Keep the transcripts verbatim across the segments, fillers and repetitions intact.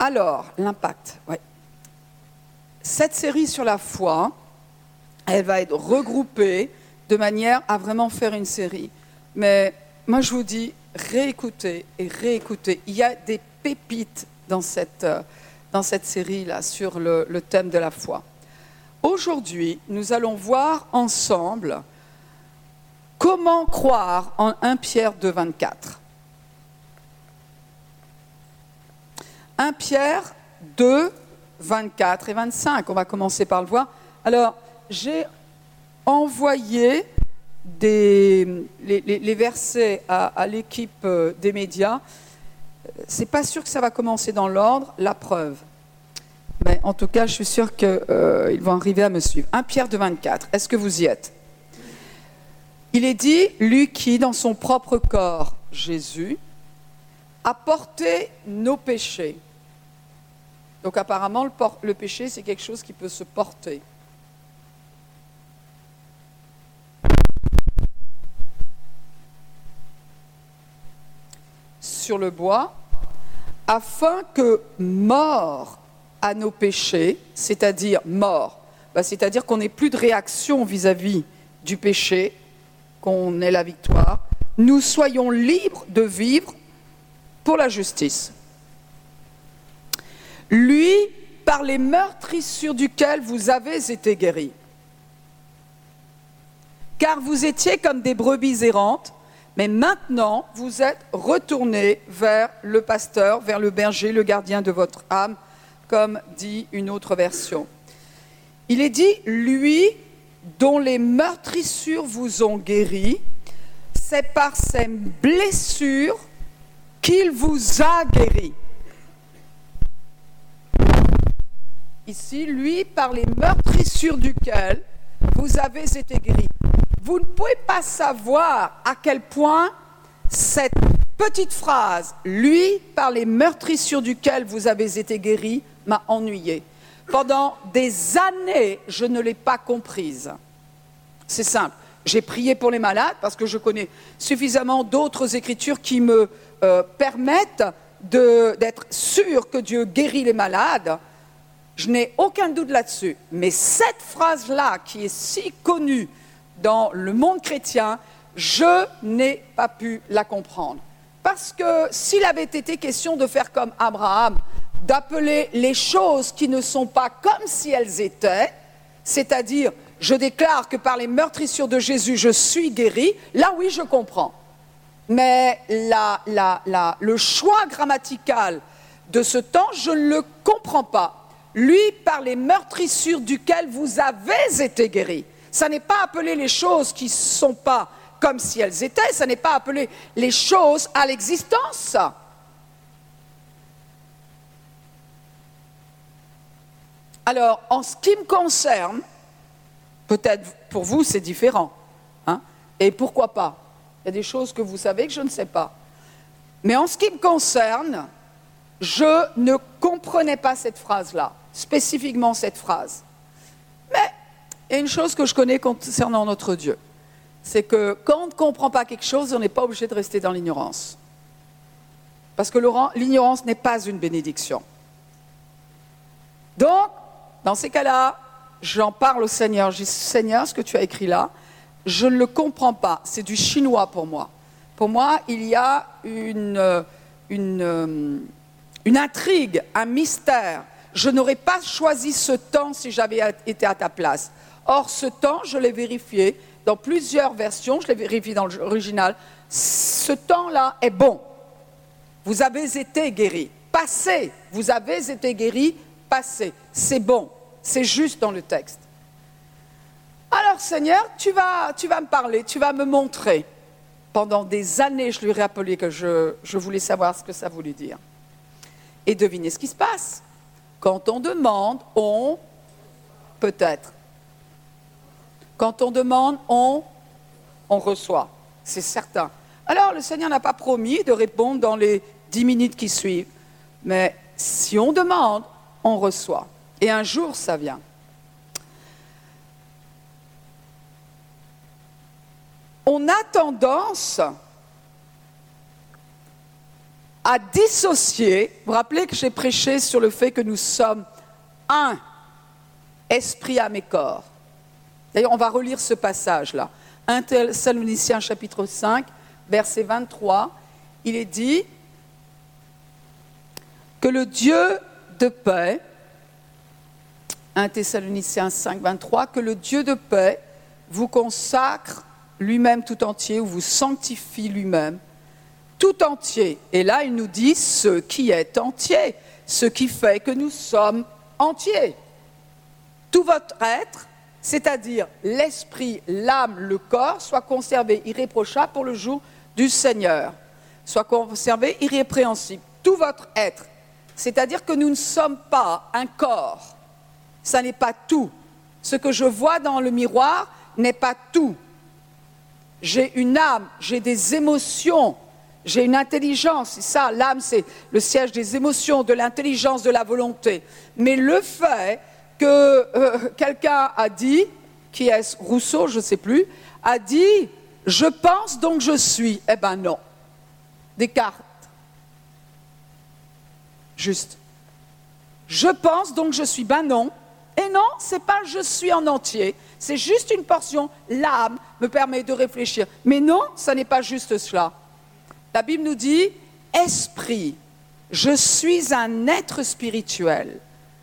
Alors, l'impact, ouais. Cette série sur la foi, elle va être regroupée de manière à vraiment faire une série. Mais moi, je vous dis, réécoutez et réécoutez. Il y a des pépites dans cette, dans cette série-là sur le, le thème de la foi. Aujourd'hui, nous allons voir ensemble comment croire en premier Pierre deux, vingt-quatre. premier Pierre deux, vingt-quatre et vingt-cinq, on va commencer par le voir. Alors, j'ai envoyé des, les, les, les versets à, à l'équipe des médias. C'est pas sûr que ça va commencer dans l'ordre, la preuve. Mais en tout cas, je suis sûre qu'ils euh, vont arriver à me suivre. premier Pierre deux, vingt-quatre, est-ce que vous y êtes? Il est dit, lui qui, dans son propre corps, Jésus, a porté nos péchés. Donc apparemment, le, por- le péché, c'est quelque chose qui peut se porter. Sur le bois, afin que, mort à nos péchés, c'est-à-dire mort, bah, c'est-à-dire qu'on n'ait plus de réaction vis-à-vis du péché, qu'on ait la victoire, nous soyons libres de vivre pour la justice. Lui, par les meurtrissures duquel vous avez été guéris. Car vous étiez comme des brebis errantes, mais maintenant vous êtes retournés vers le pasteur, vers le berger, le gardien de votre âme, comme dit une autre version. Il est dit, lui dont les meurtrissures vous ont guéris, c'est par ses blessures qu'il vous a guéris. Ici, lui, par les meurtrissures duquel vous avez été guéris. Vous ne pouvez pas savoir à quel point cette petite phrase, lui, par les meurtrissures duquel vous avez été guéris, m'a ennuyé. Pendant des années, je ne l'ai pas comprise. C'est simple. J'ai prié pour les malades parce que je connais suffisamment d'autres écritures qui me euh, permettent de, d'être sûr que Dieu guérit les malades. Je n'ai aucun doute là-dessus. Mais cette phrase-là, qui est si connue dans le monde chrétien, je n'ai pas pu la comprendre. Parce que s'il avait été question de faire comme Abraham, d'appeler les choses qui ne sont pas comme si elles étaient, c'est-à-dire, je déclare que par les meurtrissures de Jésus, je suis guéri, là oui, je comprends. Mais la, la, la, le choix grammatical de ce temps, je ne le comprends pas. Lui, par les meurtrissures duquel vous avez été guéris. Ça n'est pas appeler les choses qui ne sont pas comme si elles étaient, ça n'est pas appeler les choses à l'existence. Alors, en ce qui me concerne, peut-être pour vous c'est différent, hein, et pourquoi pas? Il y a des choses que vous savez que je ne sais pas. Mais en ce qui me concerne, je ne comprenais pas cette phrase-là, spécifiquement cette phrase. Mais il y a une chose que je connais concernant notre Dieu, c'est que quand on ne comprend pas quelque chose, on n'est pas obligé de rester dans l'ignorance. Parce que l'ignorance n'est pas une bénédiction. Donc, dans ces cas-là, j'en parle au Seigneur. Je dis, Seigneur, ce que tu as écrit là, je ne le comprends pas. C'est du chinois pour moi. Pour moi, il y a une, une, une intrigue, un mystère. Je n'aurais pas choisi ce temps si j'avais été à ta place. Or, ce temps, je l'ai vérifié dans plusieurs versions, je l'ai vérifié dans l'original. Ce temps-là est bon. Vous avez été guéris. Passé, vous avez été guéris, passé. C'est bon, c'est juste dans le texte. Alors, Seigneur, tu vas, tu vas me parler, tu vas me montrer. Pendant des années, je lui ai rappelé que je, je voulais savoir ce que ça voulait dire. Et devinez ce qui se passe. Quand on demande, on peut-être. Quand on demande, on, on reçoit. C'est certain. Alors, le Seigneur n'a pas promis de répondre dans les dix minutes qui suivent. Mais si on demande, on reçoit. Et un jour, ça vient. On a tendance à dissocier. Vous vous rappelez que j'ai prêché sur le fait que nous sommes un, esprit, âme et corps. D'ailleurs, on va relire ce passage-là. un Thessaloniciens chapitre cinq, verset vingt-trois, il est dit que le Dieu de paix, un Thessaloniciens cinq, vingt-trois, que le Dieu de paix vous consacre lui-même tout entier, ou vous sanctifie lui-même tout entier. Et là, il nous dit ce qui est entier, ce qui fait que nous sommes entiers. Tout votre être, c'est-à-dire l'esprit, l'âme, le corps, soit conservé irréprochable pour le jour du Seigneur, soit conservé irrépréhensible. Tout votre être, c'est-à-dire que nous ne sommes pas un corps, ça n'est pas tout. Ce que je vois dans le miroir n'est pas tout. J'ai une âme, j'ai des émotions, j'ai une intelligence. C'est ça, l'âme, c'est le siège des émotions, de l'intelligence, de la volonté. Mais le fait que euh, quelqu'un a dit, qui est Rousseau, je ne sais plus, a dit « je pense donc je suis ». Eh bien non. Descartes. Juste. Je pense donc je suis. Ben non. Et non, ce n'est pas je suis en entier. C'est juste une portion. L'âme me permet de réfléchir. Mais non, ce n'est pas juste cela. La Bible nous dit esprit. Je suis un être spirituel.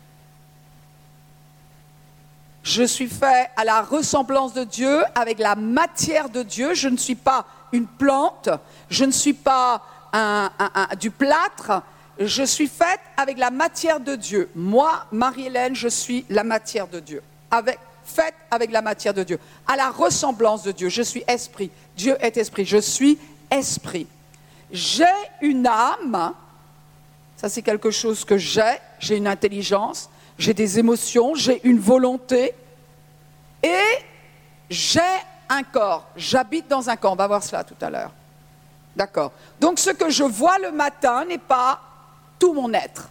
Je suis fait à la ressemblance de Dieu, avec la matière de Dieu. Je ne suis pas une plante, je ne suis pas un, un, un, du plâtre, je suis faite avec la matière de Dieu. Moi, Marie-Hélène, je suis la matière de Dieu, avec, faite avec la matière de Dieu, à la ressemblance de Dieu. Je suis esprit, Dieu est esprit, je suis esprit. J'ai une âme, ça c'est quelque chose que j'ai, j'ai une intelligence, j'ai des émotions, j'ai une volonté et j'ai un corps. J'habite dans un corps. On va voir cela tout à l'heure. D'accord. Donc ce que je vois le matin n'est pas tout mon être.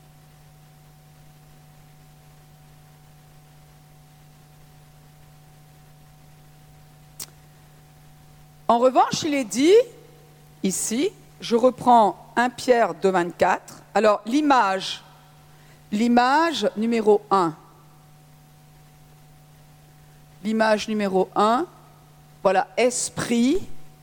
En revanche, il est dit, ici, je reprends un Pierre deux, vingt-quatre. Alors l'image... L'image numéro un. L'image numéro un, voilà, esprit,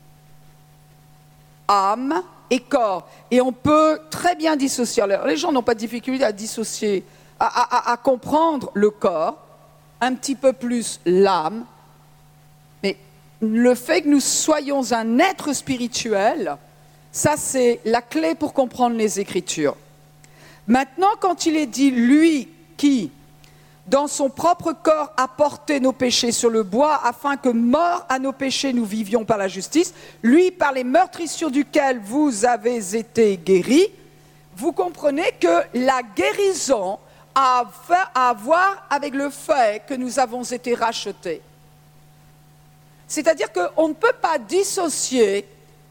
âme et corps. Et on peut très bien dissocier. Alors, les gens n'ont pas de difficulté à dissocier, à, à, à comprendre le corps, un petit peu plus l'âme. Mais le fait que nous soyons un être spirituel, ça c'est la clé pour comprendre les Écritures. Maintenant, quand il est dit « lui qui, dans son propre corps, a porté nos péchés sur le bois, afin que, morts à nos péchés, nous vivions par la justice, lui, par les meurtrissures duquel vous avez été guéris », vous comprenez que la guérison a à voir avec le fait que nous avons été rachetés. C'est-à-dire qu'on ne peut pas dissocier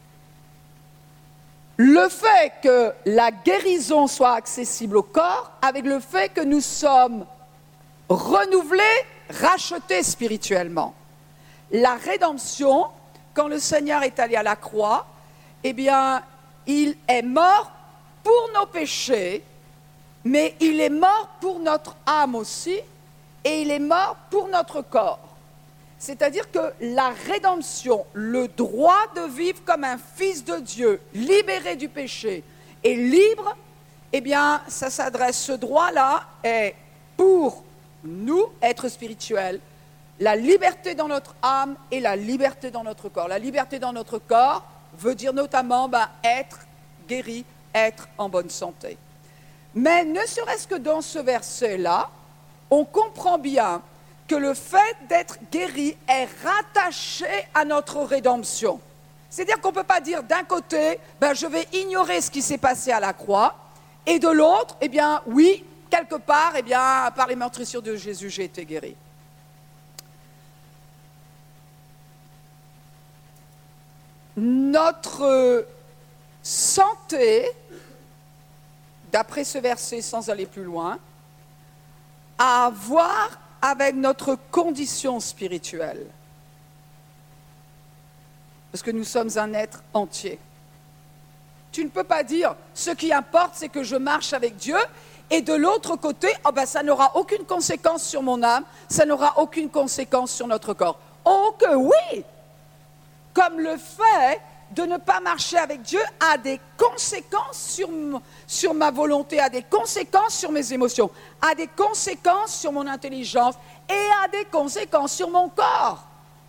le fait que la guérison soit accessible au corps avec le fait que nous sommes renouvelés, rachetés spirituellement. La rédemption, quand le Seigneur est allé à la croix, eh bien, il est mort pour nos péchés, mais il est mort pour notre âme aussi, et il est mort pour notre corps. C'est-à-dire que la rédemption, le droit de vivre comme un fils de Dieu, libéré du péché et libre, eh bien, ça s'adresse, ce droit-là est pour nous, êtres spirituels, la liberté dans notre âme et la liberté dans notre corps. La liberté dans notre corps veut dire notamment ben, être guéri, être en bonne santé. Mais ne serait-ce que dans ce verset-là, on comprend bien que le fait d'être guéri est rattaché à notre rédemption. C'est-à-dire qu'on ne peut pas dire d'un côté, ben, je vais ignorer ce qui s'est passé à la croix, et de l'autre, eh bien, oui, quelque part, eh bien, par les meurtrissures de Jésus, j'ai été guéri. Notre santé, d'après ce verset, sans aller plus loin, a à voir avec notre condition spirituelle. Parce que nous sommes un être entier. Tu ne peux pas dire, ce qui importe, c'est que je marche avec Dieu, et de l'autre côté, oh ben, ça n'aura aucune conséquence sur mon âme, ça n'aura aucune conséquence sur notre corps. Oh que oui! Comme le fait de ne pas marcher avec Dieu a des conséquences sur, sur ma volonté, a des conséquences sur mes émotions, a des conséquences sur mon intelligence et a des conséquences sur mon corps.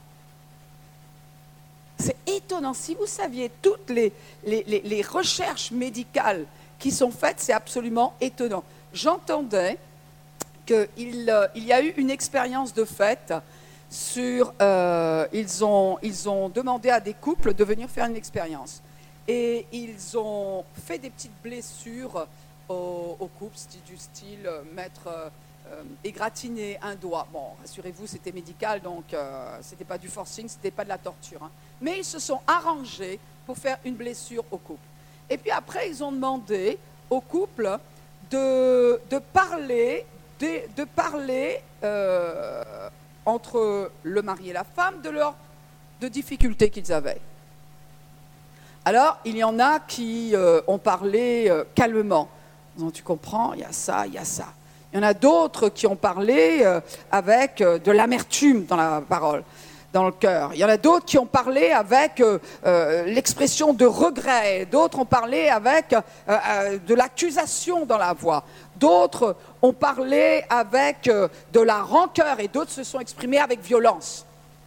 C'est étonnant. Si vous saviez toutes les, les, les, les recherches médicales qui sont faites, c'est absolument étonnant. J'entendais qu'il euh, il y a eu une expérience de fait sur... Euh, ils, ont, ils ont demandé à des couples de venir faire une expérience. Et ils ont fait des petites blessures aux, aux couples, du style euh, mettre... Euh, Euh, égratigner un doigt. Bon, rassurez-vous, c'était médical, donc euh, ce n'était pas du forcing, ce n'était pas de la torture. Hein. Mais ils se sont arrangés pour faire une blessure au couple. Et puis après, ils ont demandé au couple de, de parler, de, de parler euh, entre le mari et la femme de leurs de difficultés qu'ils avaient. Alors, il y en a qui euh, ont parlé euh, calmement. Donc, tu comprends, il y a ça, il y a ça. Il y en a d'autres qui ont parlé euh, avec euh, de l'amertume dans la parole, dans le cœur. Il y en a d'autres qui ont parlé avec euh, euh, l'expression de regret. D'autres ont parlé avec euh, euh, de l'accusation dans la voix. D'autres ont parlé avec euh, de la rancœur et d'autres se sont exprimés avec violence.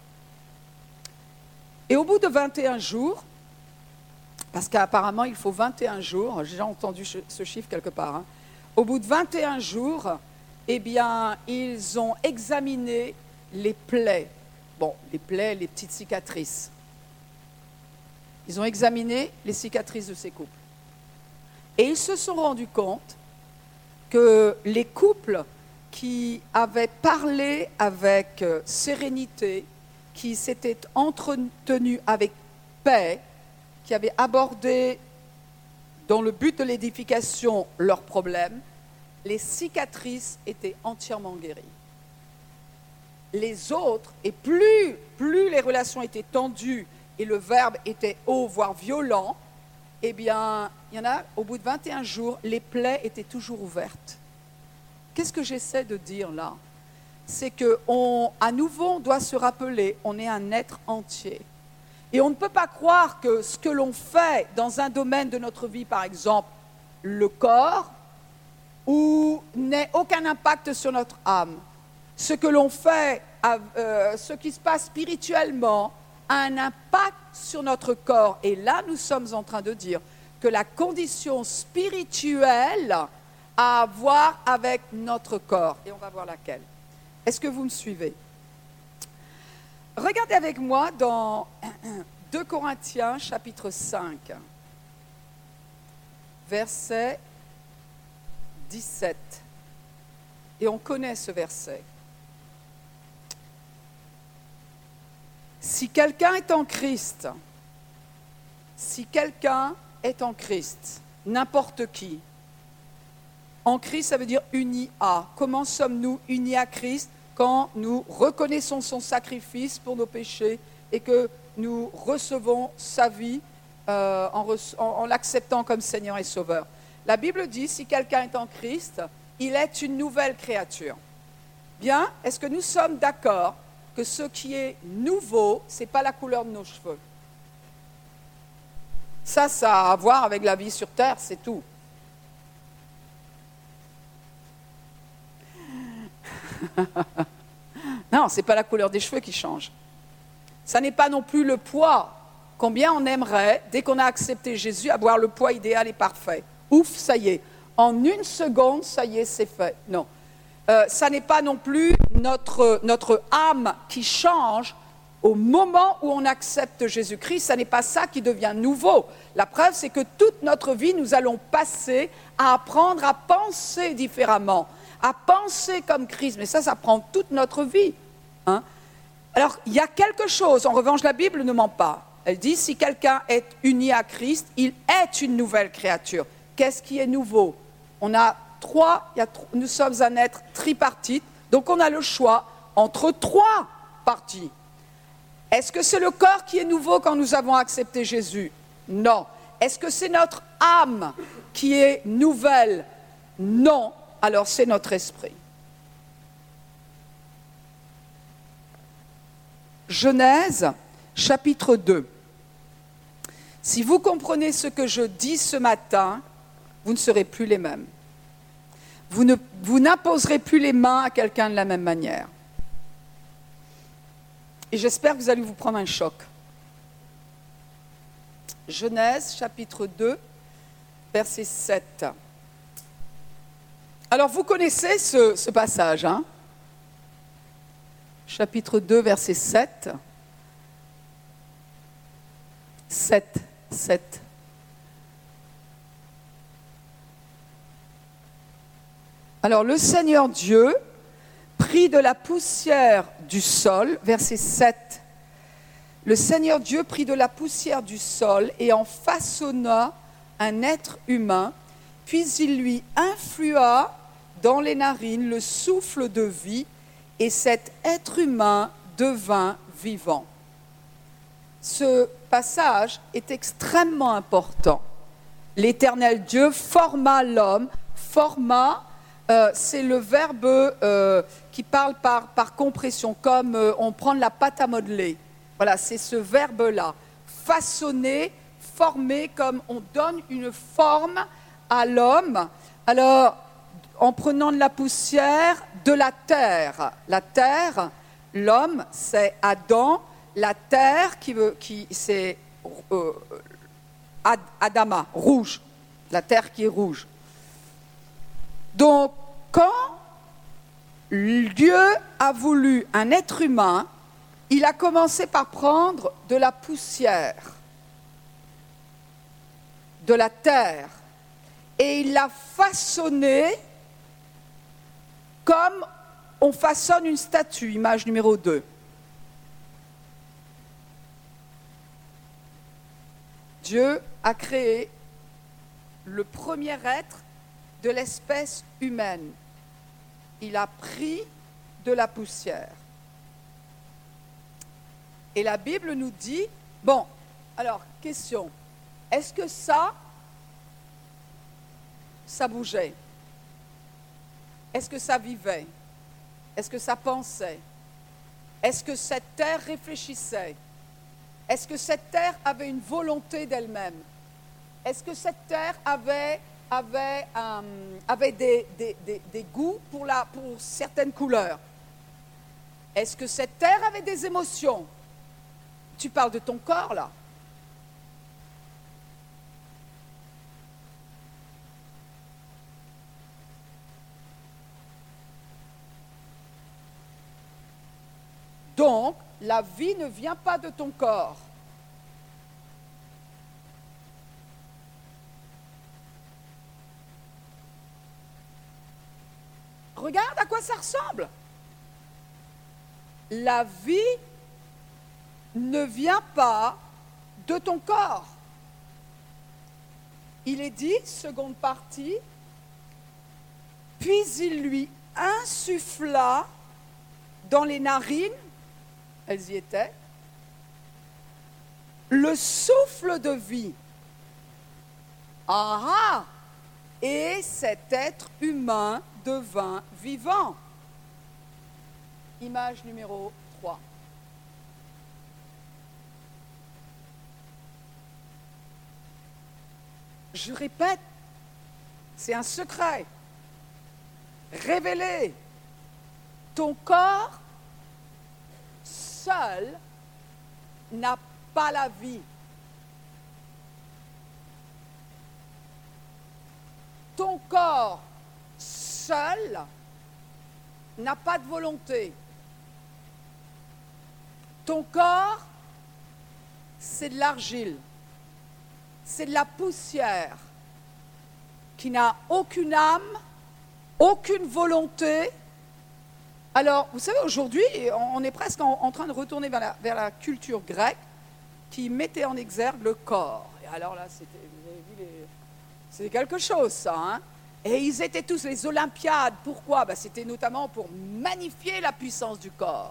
Et au bout de vingt et un jours, parce qu'apparemment il faut vingt et un jours, j'ai déjà entendu ce chiffre quelque part, hein, au bout de vingt et un jours, eh bien, ils ont examiné les plaies. Bon, les plaies, les petites cicatrices. Ils ont examiné les cicatrices de ces couples. Et ils se sont rendus compte que les couples qui avaient parlé avec sérénité, qui s'étaient entretenus avec paix, qui avaient abordé dans le but de l'édification leurs problèmes, les cicatrices étaient entièrement guéries. Les autres, et plus, plus les relations étaient tendues et le verbe était haut, voire violent, eh bien, il y en a, au bout de vingt et un jours, les plaies étaient toujours ouvertes. Qu'est-ce que j'essaie de dire là? C'est qu'à nouveau, on doit se rappeler, on est un être entier. Et on ne peut pas croire que ce que l'on fait dans un domaine de notre vie, par exemple le corps, où n'ait aucun impact sur notre âme. Ce que l'on fait, euh, ce qui se passe spirituellement, a un impact sur notre corps. Et là, nous sommes en train de dire que la condition spirituelle a à voir avec notre corps. Et on va voir laquelle. Est-ce que vous me suivez? Regardez avec moi dans deux Corinthiens, chapitre cinq, verset dix-sept. Et on connaît ce verset. Si quelqu'un est en Christ, si quelqu'un est en Christ, n'importe qui, en Christ, ça veut dire unis à. Comment sommes-nous unis à Christ? Quand nous reconnaissons son sacrifice pour nos péchés et que nous recevons sa vie euh, en, en, en l'acceptant comme Seigneur et Sauveur. La Bible dit, si quelqu'un est en Christ, il est une nouvelle créature. Bien, est-ce que nous sommes d'accord que ce qui est nouveau, ce n'est pas la couleur de nos cheveux? Ça, ça a à voir avec la vie sur Terre, c'est tout. Non, ce n'est pas la couleur des cheveux qui change. Ça n'est pas non plus le poids. Combien on aimerait, dès qu'on a accepté Jésus, avoir le poids idéal et parfait. Ouf, ça y est. En une seconde, ça y est, c'est fait. Non. Euh, ça n'est pas non plus notre, notre âme qui change au moment où on accepte Jésus-Christ. Ça n'est pas ça qui devient nouveau. La preuve, c'est que toute notre vie, nous allons passer à apprendre à penser différemment, à penser comme Christ. Mais ça, ça prend toute notre vie. Hein? Alors, il y a quelque chose. En revanche, la Bible ne ment pas. Elle dit, si quelqu'un est uni à Christ, il est une nouvelle créature. Qu'est-ce qui est nouveau? On a trois, il y a, nous sommes un être tripartite, donc on a le choix entre trois parties. Est-ce que c'est le corps qui est nouveau quand nous avons accepté Jésus? Non. est-ce que c'est notre âme qui est nouvelle? Non, alors c'est notre esprit. Genèse, chapitre deux. Si vous comprenez ce que je dis ce matin, vous ne serez plus les mêmes. Vous ne, vous n'imposerez plus les mains à quelqu'un de la même manière. Et j'espère que vous allez vous prendre un choc. Genèse, chapitre deux, verset sept. Alors, vous connaissez ce, ce passage, hein? Chapitre deux, verset sept. sept, sept. Alors, le Seigneur Dieu prit de la poussière du sol, verset sept. Le Seigneur Dieu prit de la poussière du sol et en façonna un être humain, puis il lui influa dans les narines le souffle de vie, et cet être humain devint vivant. Ce passage est extrêmement important. L'Éternel Dieu forma l'homme, forma, euh, c'est le verbe euh, qui parle par, par compression, comme euh, on prend de la pâte à modeler. Voilà, c'est ce verbe-là. Façonner, former, comme on donne une forme à l'homme. Alors, en prenant de la poussière, de la terre. La terre, l'homme, c'est Adam. La terre, qui veut, qui, c'est euh, Adama, rouge. La terre qui est rouge. Donc, quand Dieu a voulu un être humain, il a commencé par prendre de la poussière, de la terre, et il l'a façonné comme on façonne une statue, image numéro deux. Dieu a créé le premier être de l'espèce humaine. Il a pris de la poussière. Et la Bible nous dit, bon, alors, question, est-ce que ça, ça bougeait? Est-ce que ça vivait? Est-ce que ça pensait? Est-ce que cette terre réfléchissait? Est-ce que cette terre avait une volonté d'elle-même? Est-ce que cette terre avait, avait, euh, avait des, des, des, des goûts pour, la, pour certaines couleurs? Est-ce que cette terre avait des émotions? Tu parles de ton corps, là. Donc, la vie ne vient pas de ton corps. Regarde à quoi ça ressemble. La vie ne vient pas de ton corps. Il est dit, seconde partie, puis il lui insuffla dans les narines, elles y étaient, le souffle de vie. Ah ah! Et cet être humain devint vivant. Image numéro trois. Je répète, c'est un secret. Révélé. Ton corps seul n'a pas la vie. Ton corps seul n'a pas de volonté. Ton corps, c'est de l'argile, c'est de la poussière qui n'a aucune âme, aucune volonté. Alors, vous savez, aujourd'hui, on est presque en, en train de retourner vers la, vers la culture grecque qui mettait en exergue le corps. Et alors là, c'était, vous avez vu, les, c'était quelque chose, ça. Hein? Et ils étaient tous les Olympiades. Pourquoi? Ben, c'était notamment pour magnifier la puissance du corps.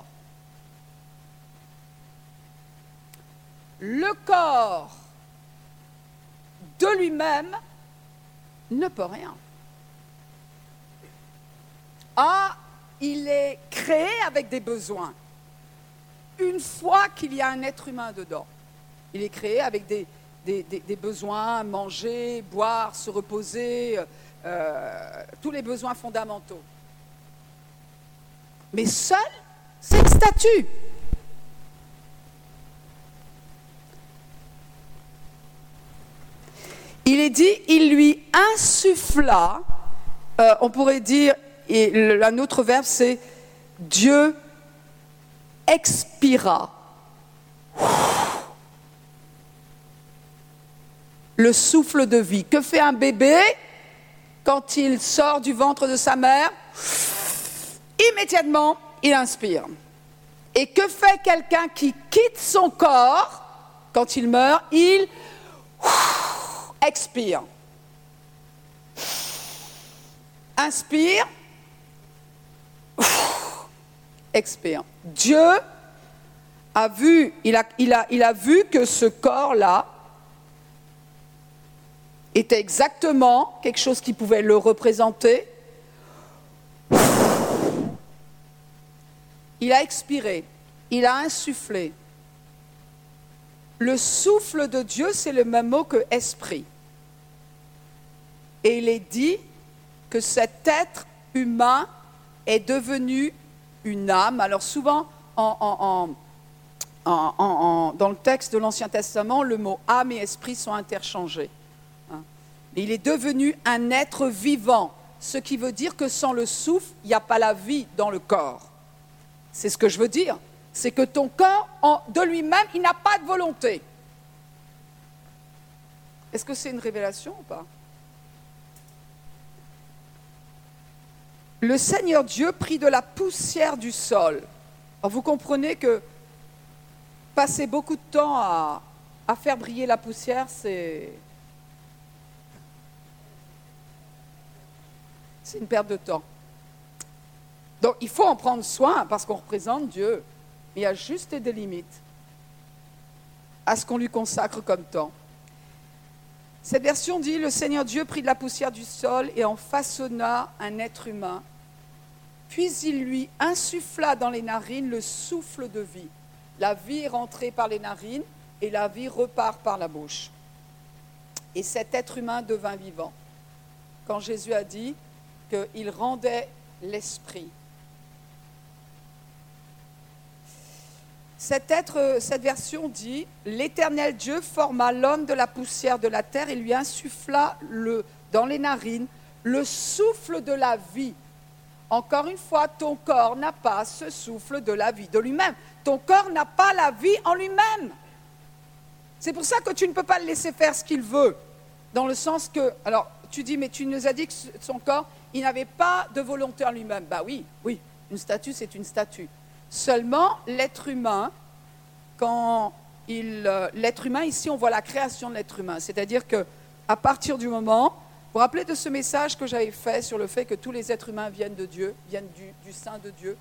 Le corps de lui-même, ne peut rien. Ah, il est créé avec des besoins. Une fois qu'il y a un être humain dedans, il est créé avec des, des, des, des besoins, manger, boire, se reposer, euh, tous les besoins fondamentaux. Mais seul, c'est une statue. Il est dit, il lui insuffla, euh, on pourrait dire, et un autre verbe c'est Dieu expira. Le souffle de vie. Que fait un bébé quand il sort du ventre de sa mère? Immédiatement, il inspire. Et que fait quelqu'un qui quitte son corps quand il meurt? Il expire. Inspire. Expire. Dieu a vu, il a, il a, il a vu que ce corps-là était exactement quelque chose qui pouvait le représenter. Il a expiré, il a insufflé. Le souffle de Dieu, c'est le même mot que esprit. Et il est dit que cet être humain est devenu une âme. Alors souvent, en, en, en, en, en, dans le texte de l'Ancien Testament, le mot âme et esprit sont interchangés. Hein. Il est devenu un être vivant, ce qui veut dire que sans le souffle, il n'y a pas la vie dans le corps. C'est ce que je veux dire. C'est que ton corps, en, de lui-même, il n'a pas de volonté. Est-ce que c'est une révélation ou pas? Le Seigneur Dieu prit de la poussière du sol. Alors vous comprenez que passer beaucoup de temps à, à faire briller la poussière, c'est, c'est une perte de temps. Donc il faut en prendre soin parce qu'on représente Dieu. Il y a juste des limites à ce qu'on lui consacre comme temps. Cette version dit, le Seigneur Dieu prit de la poussière du sol et en façonna un être humain. Puis il lui insuffla dans les narines le souffle de vie. La vie est rentrée par les narines et la vie repart par la bouche. Et cet être humain devint vivant. Quand Jésus a dit qu'il rendait l'esprit. Cet être, cette version dit, l'Éternel Dieu forma l'homme de la poussière de la terre et lui insuffla le, dans les narines le souffle de la vie. Encore une fois, ton corps n'a pas ce souffle de la vie de lui-même. Ton corps n'a pas la vie en lui-même. C'est pour ça que tu ne peux pas le laisser faire ce qu'il veut. Dans le sens que, alors tu dis, mais tu nous as dit que son corps, il n'avait pas de volonté en lui-même. Bah oui, oui, une statue, c'est une statue. Seulement, l'être humain, quand il, euh, l'être humain, ici, on voit la création de l'être humain. C'est-à-dire qu'à partir du moment, vous vous rappelez de ce message que j'avais fait sur le fait que tous les êtres humains viennent de Dieu, viennent du, du sein de Dieu?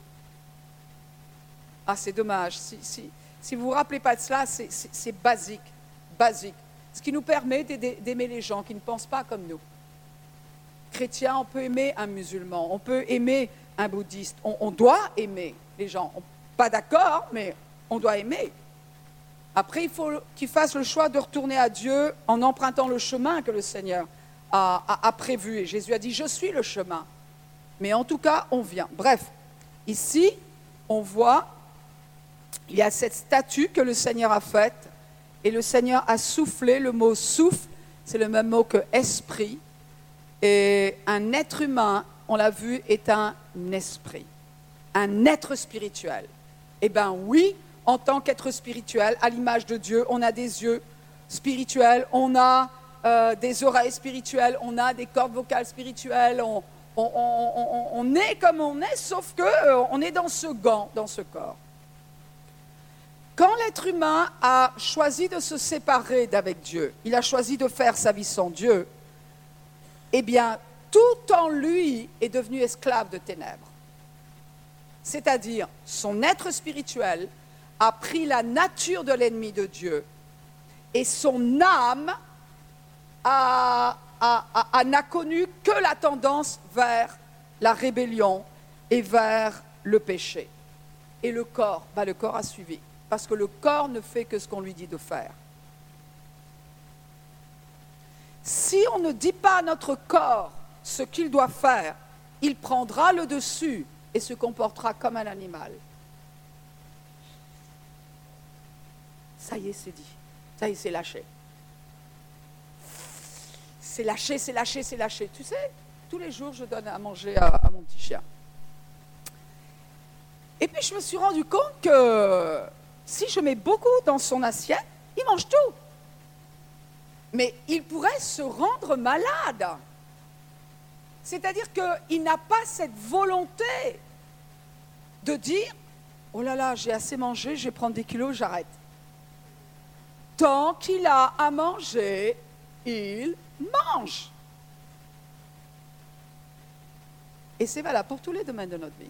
Ah, c'est dommage. Si, si, si vous ne vous rappelez pas de cela, c'est, c'est, c'est basique, basique. Ce qui nous permet d'aider, d'aimer les gens qui ne pensent pas comme nous. Chrétiens, on peut aimer un musulman, on peut aimer un bouddhiste, on, on doit aimer les gens. On, pas d'accord, mais on doit aimer. Après, il faut qu'ils fassent le choix de retourner à Dieu en empruntant le chemin que le Seigneur a, a, a prévu. Et Jésus a dit, je suis le chemin. Mais en tout cas, on vient. Bref, ici, on voit, il y a cette statue que le Seigneur a faite, et le Seigneur a soufflé. Le mot souffle, c'est le même mot que esprit. Et un être humain, on l'a vu, est un esprit. Un être spirituel. Eh bien oui, en tant qu'être spirituel, à l'image de Dieu, on a des yeux spirituels, on a euh, des oreilles spirituelles, on a des cordes vocales spirituelles, on, on, on, on, on est comme on est, sauf qu'on est dans ce gant, dans ce corps. Quand l'être humain a choisi de se séparer d'avec Dieu, il a choisi de faire sa vie sans Dieu, eh bien, tout en lui est devenu esclave de ténèbres. C'est-à-dire, son être spirituel a pris la nature de l'ennemi de Dieu et son âme a, a, a, a, n'a connu que la tendance vers la rébellion et vers le péché. Et le corps, bah, le corps a suivi, parce que le corps ne fait que ce qu'on lui dit de faire. Si on ne dit pas à notre corps ce qu'il doit faire, il prendra le dessus et se comportera comme un animal. Ça y est, c'est dit. Ça y est, c'est lâché. C'est lâché, c'est lâché, c'est lâché. Tu sais, tous les jours, je donne à manger à, à mon petit chien. Et puis, je me suis rendu compte que si je mets beaucoup dans son assiette, il mange tout. Mais il pourrait se rendre malade. C'est-à-dire qu'il n'a pas cette volonté de dire « Oh là là, j'ai assez mangé, je vais prendre des kilos, j'arrête. » Tant qu'il a à manger, il mange. Et c'est valable pour tous les domaines de notre vie.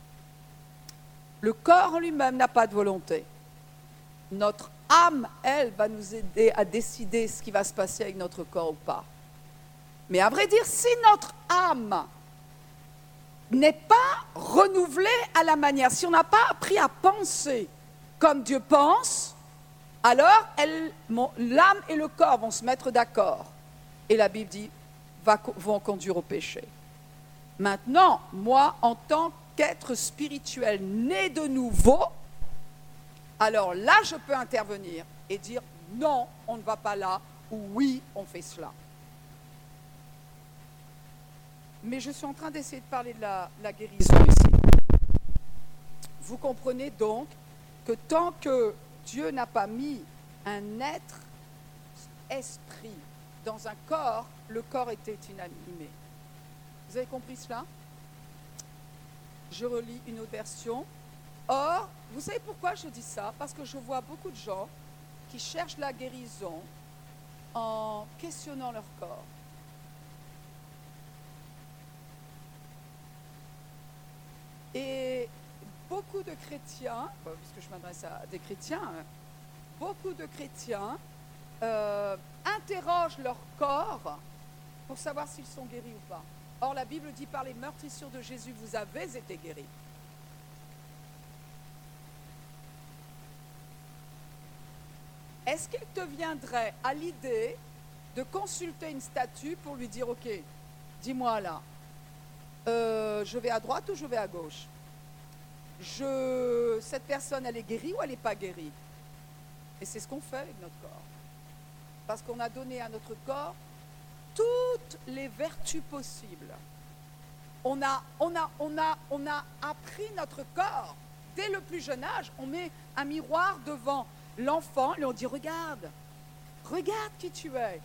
Le corps en lui-même n'a pas de volonté. Notre âme, elle, va nous aider à décider ce qui va se passer avec notre corps ou pas. Mais à vrai dire, si notre âme n'est pas renouvelée à la manière, si on n'a pas appris à penser comme Dieu pense, alors elle, mon, l'âme et le corps vont se mettre d'accord. Et la Bible dit, va, vont conduire au péché. Maintenant, moi, en tant qu'être spirituel né de nouveau, alors là, je peux intervenir et dire non, on ne va pas là, ou oui, on fait cela. Mais je suis en train d'essayer de parler de la, la guérison ici. Vous comprenez donc que tant que Dieu n'a pas mis un être esprit dans un corps, le corps était inanimé. Vous avez compris cela? Je relis une autre version. Or, vous savez pourquoi je dis ça? Parce que je vois beaucoup de gens qui cherchent la guérison en questionnant leur corps. Et beaucoup de chrétiens, puisque je m'adresse à des chrétiens, beaucoup de chrétiens euh, interrogent leur corps pour savoir s'ils sont guéris ou pas. Or, la Bible dit par les meurtrissures de Jésus, vous avez été guéris. Est-ce qu'il te viendrait à l'idée de consulter une statue pour lui dire, ok, dis-moi là, euh, je vais à droite ou je vais à gauche? je, Cette personne, elle est guérie ou elle n'est pas guérie? Et c'est ce qu'on fait avec notre corps. Parce qu'on a donné à notre corps toutes les vertus possibles. On a, on a, on a, on a appris notre corps. Dès le plus jeune âge, on met un miroir devant l'enfant et on dit, regarde, regarde qui tu es.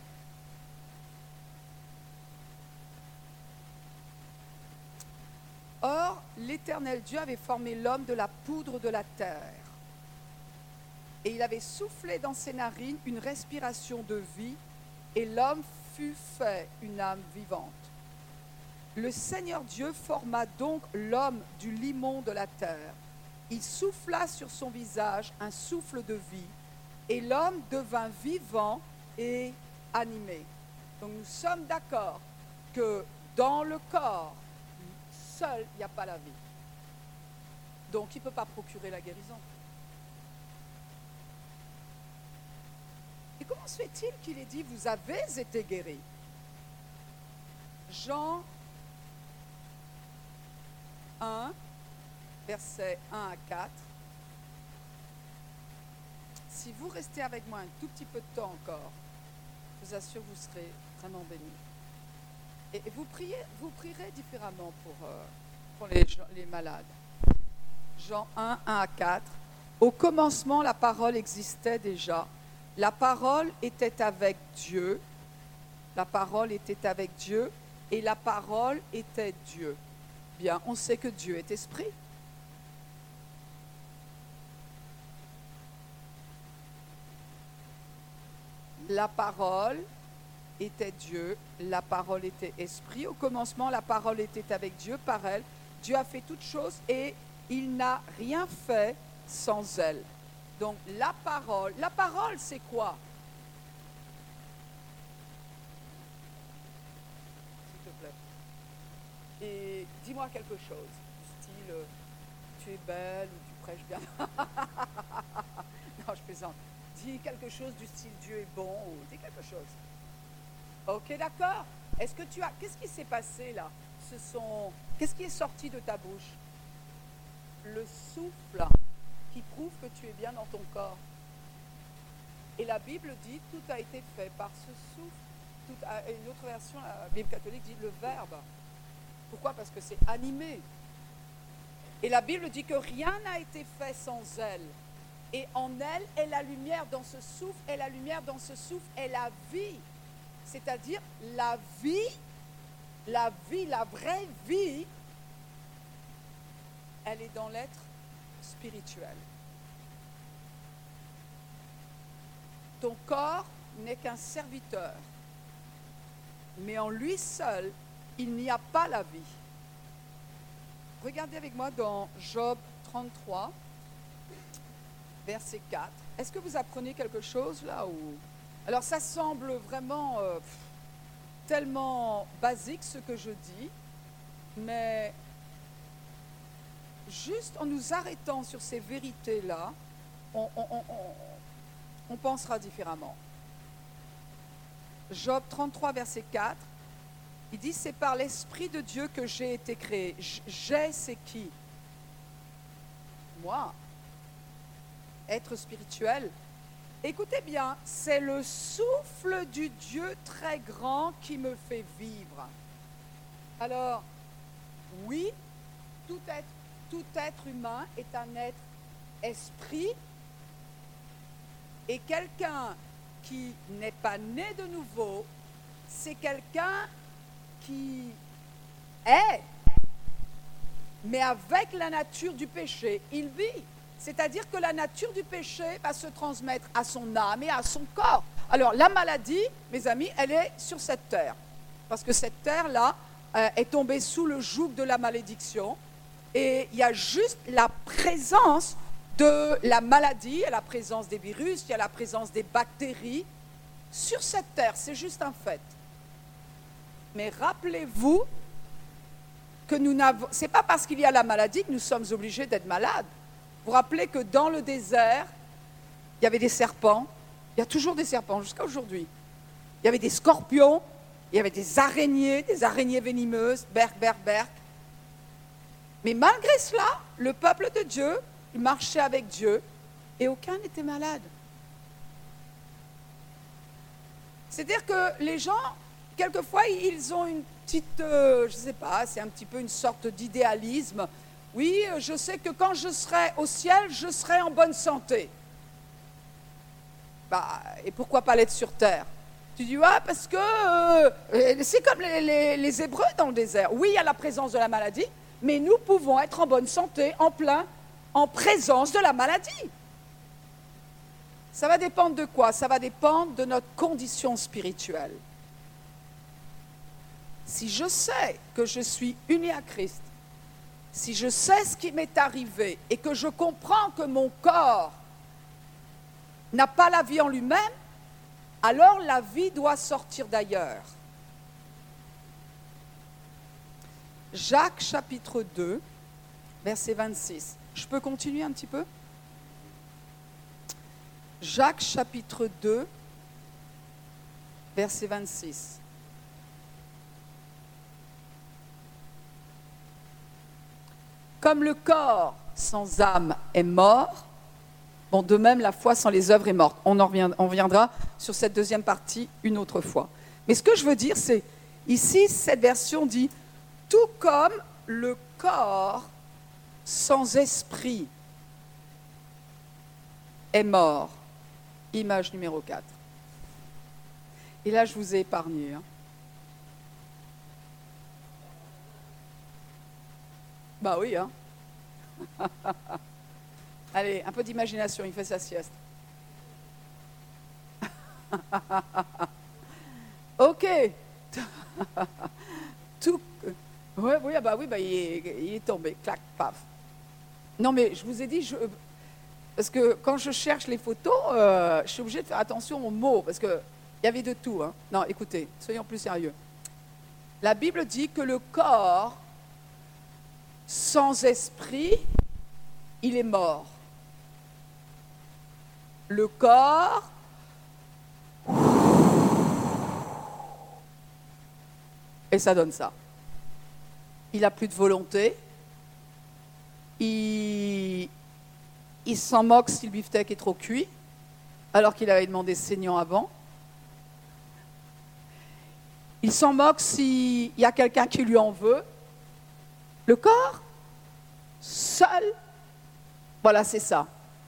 Or, l'Éternel Dieu avait formé l'homme de la poudre de la terre. Et il avait soufflé dans ses narines une respiration de vie, et l'homme fut fait une âme vivante. Le Seigneur Dieu forma donc l'homme du limon de la terre. Il souffla sur son visage un souffle de vie, et l'homme devint vivant et animé. Donc nous sommes d'accord que dans le corps, seul, il n'y a pas la vie. Donc il ne peut pas procurer la guérison. Et comment se fait-il qu'il ait dit, vous avez été guéris? Jean un, versets un à quatre. Si vous restez avec moi un tout petit peu de temps encore, je vous assure que vous serez vraiment bénis. Et vous, priez, vous prierez différemment pour, euh, pour les, les malades. Jean un, un à quatre. Au commencement, la parole existait déjà. La parole était avec Dieu. La parole était avec Dieu et la parole était Dieu. Bien, on sait que Dieu est esprit. La parole était Dieu, la parole était esprit. Au commencement, la parole était avec Dieu, par elle. Dieu a fait toutes choses et il n'a rien fait sans elle. Donc la parole, la parole c'est quoi? et dis-moi quelque chose, du style euh, tu es belle ou tu prêches bien. Non, je plaisante. Dis quelque chose du style Dieu est bon ou dis quelque chose. Ok, d'accord. Est-ce que tu as... Qu'est-ce qui s'est passé là? Ce sont... Qu'est-ce qui est sorti de ta bouche? Le souffle qui prouve que tu es bien dans ton corps. Et la Bible dit tout a été fait par ce souffle. Tout a... Une autre version, la Bible catholique dit le verbe. Pourquoi? Parce que c'est animé. Et la Bible dit que rien n'a été fait sans elle. Et en elle est la lumière dans ce souffle, et la lumière dans ce souffle est la vie. C'est-à-dire la vie, la vie, la vraie vie, elle est dans l'être spirituel. Ton corps n'est qu'un serviteur, mais en lui seul, il n'y a pas la vie. Regardez avec moi dans Job trente-trois, verset quatre. Est-ce que vous apprenez quelque chose là ou... Alors ça semble vraiment euh, tellement basique ce que je dis, mais juste en nous arrêtant sur ces vérités-là, on, on, on, on, on pensera différemment. Job trente-trois, verset quatre, il dit « C'est par l'Esprit de Dieu que j'ai été créé. » J'ai, c'est qui? Moi. Être spirituel. Écoutez bien, c'est le souffle du Dieu très grand qui me fait vivre. Alors, oui, tout être, tout être humain est un être esprit, et quelqu'un qui n'est pas né de nouveau, c'est quelqu'un qui est, mais avec la nature du péché, il vit. C'est-à-dire que la nature du péché va se transmettre à son âme et à son corps. Alors la maladie, mes amis, elle est sur cette terre. Parce que cette terre-là euh, est tombée sous le joug de la malédiction. Et il y a juste la présence de la maladie, il y a la présence des virus, il y a la présence des bactéries sur cette terre. C'est juste un fait. Mais rappelez-vous que nous n'avons... C'est pas parce qu'il y a la maladie que nous sommes obligés d'être malades. Vous vous rappelez que dans le désert, il y avait des serpents. Il y a toujours des serpents jusqu'à aujourd'hui. Il y avait des scorpions, il y avait des araignées, des araignées venimeuses, berk, berk, berk. Mais malgré cela, le peuple de Dieu, il marchait avec Dieu et aucun n'était malade. C'est-à-dire que les gens, quelquefois, ils ont une petite, euh, je ne sais pas, c'est un petit peu une sorte d'idéalisme. Oui, je sais que quand je serai au ciel, je serai en bonne santé. Bah, et pourquoi pas l'être sur terre? Tu dis, ah, parce que euh, c'est comme les, les, les Hébreux dans le désert. Oui, il y a la présence de la maladie, mais nous pouvons être en bonne santé, en plein, en présence de la maladie. Ça va dépendre de quoi? Ça va dépendre de notre condition spirituelle. Si je sais que je suis uni à Christ, si je sais ce qui m'est arrivé et que je comprends que mon corps n'a pas la vie en lui-même, alors la vie doit sortir d'ailleurs. Jacques chapitre deux, verset vingt-six. Je peux continuer un petit peu? Jacques chapitre deux, verset vingt-six. Comme le corps sans âme est mort, bon, de même la foi sans les œuvres est morte. On en revient, on reviendra sur cette deuxième partie une autre fois. Mais ce que je veux dire, c'est, ici, cette version dit, tout comme le corps sans esprit est mort. Image numéro quatre. Et là, je vous ai épargné. Hein. Bah oui, hein. Allez, un peu d'imagination, il fait sa sieste. Ok. Tout. Ouais, oui, bah oui, bah il est, il est tombé, clac, paf. Non, mais je vous ai dit, je, parce que quand je cherche les photos, euh, je suis obligée de faire attention aux mots, parce qu'il y avait de tout. Hein. Non, écoutez, soyons plus sérieux. La Bible dit que le corps sans esprit, il est mort. Le corps, et ça donne ça. Il n'a plus de volonté. Il, il s'en moque si le beefsteak est trop cuit, alors qu'il avait demandé saignant avant. Il s'en moque s'il y a quelqu'un qui lui en veut. Le corps, seul, voilà, c'est ça.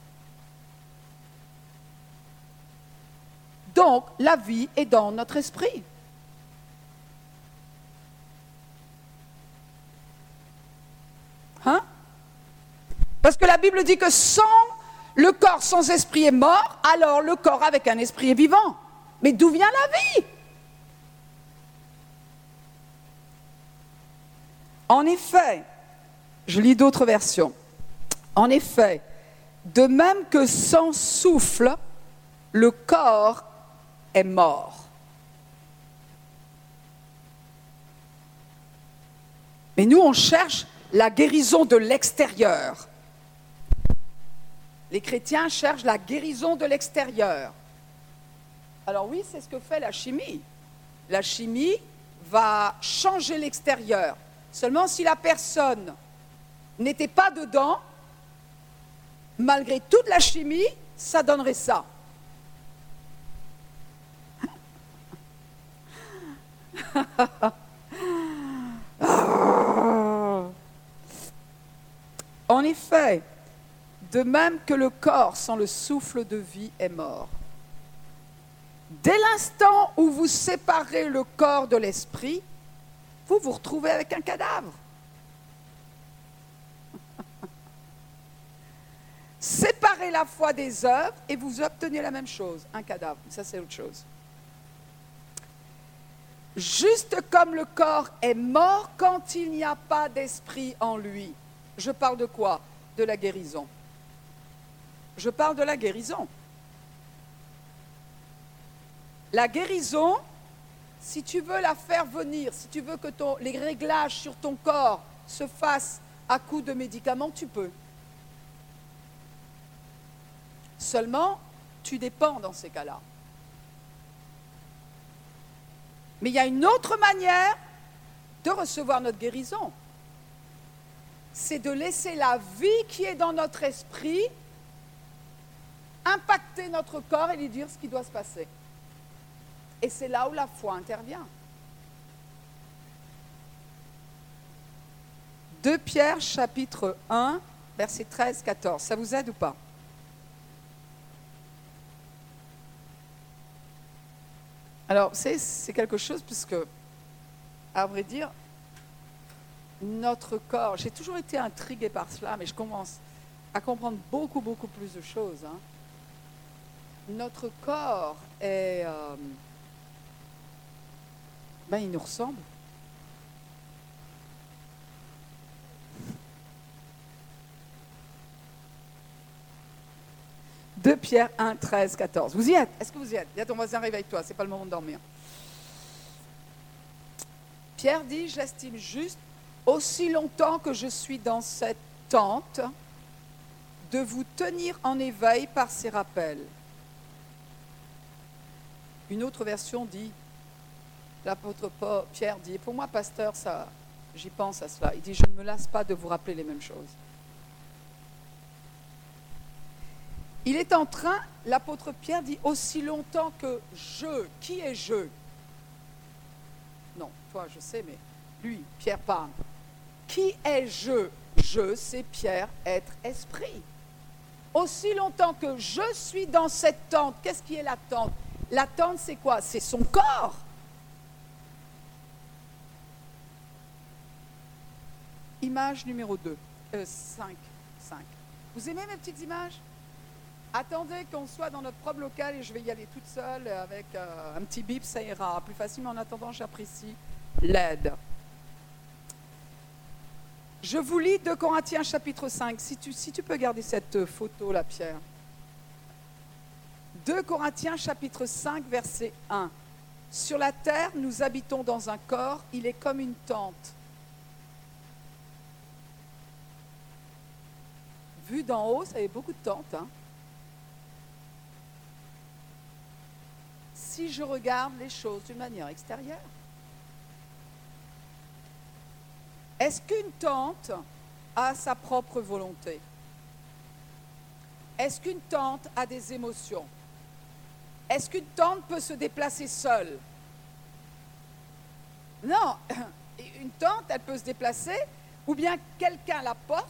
Donc, la vie est dans notre esprit. Hein? Parce que la Bible dit que sans le corps sans esprit est mort, alors le corps avec un esprit est vivant. Mais d'où vient la vie? En effet, je lis d'autres versions. En effet, de même que sans souffle, le corps est mort. Mais nous, on cherche la guérison de l'extérieur. Les chrétiens cherchent la guérison de l'extérieur. Alors oui, c'est ce que fait la chimie. La chimie va changer l'extérieur. Seulement si la personne n'était pas dedans, malgré toute la chimie, ça donnerait ça. En effet, de même que le corps sans le souffle de vie est mort. Dès l'instant où vous séparez le corps de l'esprit, vous vous retrouvez avec un cadavre. Séparez la foi des œuvres et vous obtenez la même chose, un cadavre. Ça, c'est autre chose. Juste comme le corps est mort quand il n'y a pas d'esprit en lui. Je parle de quoi? De la guérison. Je parle de la guérison. La guérison, si tu veux la faire venir, si tu veux que ton, les réglages sur ton corps se fassent à coup de médicaments, tu peux. Seulement, tu dépends dans ces cas-là. Mais il y a une autre manière de recevoir notre guérison. C'est de laisser la vie qui est dans notre esprit impacter notre corps et lui dire ce qui doit se passer. Et c'est là où la foi intervient. deux Pierre, chapitre un, versets treize à quatorze. Ça vous aide ou pas? Alors, c'est, c'est quelque chose, puisque, à vrai dire, notre corps, j'ai toujours été intriguée par cela, mais je commence à comprendre beaucoup, beaucoup plus de choses. Hein. Notre corps est... Euh, ben, il nous ressemble. deux Pierre un, treize, quatorze. Vous y êtes? Est-ce que vous y êtes? Viens, ton voisin, réveille-toi, c'est pas le moment de dormir. Pierre dit, j'estime juste, aussi longtemps que je suis dans cette tente, de vous tenir en éveil par ces rappels. Une autre version dit, l'apôtre Pierre dit, pour moi, pasteur, ça, j'y pense à cela. Il dit, je ne me lasse pas de vous rappeler les mêmes choses. Il est en train, l'apôtre Pierre dit, aussi longtemps que je. Qui est je? Non, toi, je sais, mais lui, Pierre parle. Qui est je? Je, c'est Pierre, être esprit. Aussi longtemps que je suis dans cette tente, qu'est-ce qui est la tente? La tente, c'est quoi? C'est son corps. Image numéro deux, euh, cinq, cinq. Vous aimez mes petites images? Attendez qu'on soit dans notre propre local et je vais y aller toute seule avec euh, un petit bip, ça ira plus facile, mais en attendant, j'apprécie l'aide. Je vous lis deux Corinthiens chapitre cinq, si tu, si tu peux garder cette photo-là, Pierre. deux Corinthiens chapitre cinq, verset un. Sur la terre, nous habitons dans un corps, il est comme une tente. Vu d'en haut, ça avait beaucoup de tentes. Hein. Si je regarde les choses d'une manière extérieure, est-ce qu'une tante a sa propre volonté? Est-ce qu'une tante a des émotions? Est-ce qu'une tante peut se déplacer seule? Non, une tante, elle peut se déplacer, ou bien quelqu'un la porte,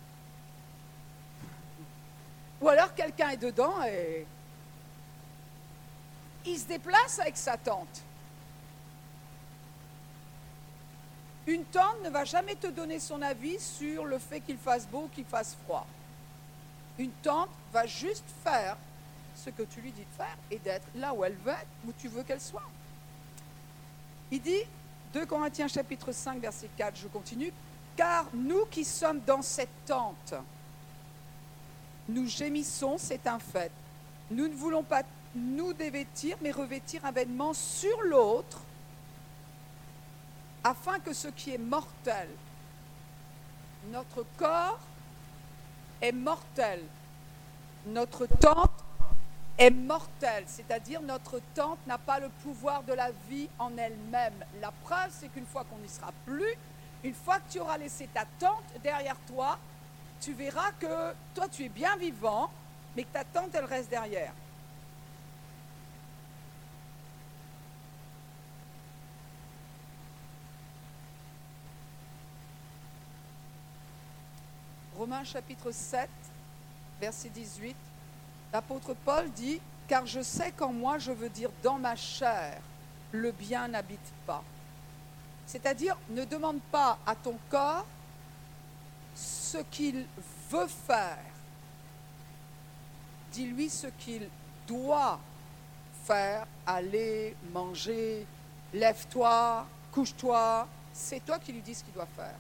ou alors quelqu'un est dedans et il se déplace avec sa tante. Une tante ne va jamais te donner son avis sur le fait qu'il fasse beau ou qu'il fasse froid. Une tante va juste faire ce que tu lui dis de faire et d'être là où elle veut être, où tu veux qu'elle soit. Il dit, deux Corinthiens chapitre cinq, verset quatre, je continue, « Car nous qui sommes dans cette tente, nous gémissons, c'est un fait. Nous ne voulons pas nous dévêtir, mais revêtir un vêtement sur l'autre, afin que ce qui est mortel, notre corps est mortel, notre tente est mortelle, c'est-à-dire notre tente n'a pas le pouvoir de la vie en elle-même. La preuve, c'est qu'une fois qu'on n'y sera plus, une fois que tu auras laissé ta tente derrière toi, tu verras que toi tu es bien vivant, mais que ta tente elle reste derrière. Romains chapitre sept, verset dix-huit, l'apôtre Paul dit « Car je sais qu'en moi, je veux dire dans ma chair, le bien n'habite pas. » C'est-à-dire, ne demande pas à ton corps ce qu'il veut faire. Dis-lui ce qu'il doit faire, aller, manger, lève-toi, couche-toi. C'est toi qui lui dis ce qu'il doit faire.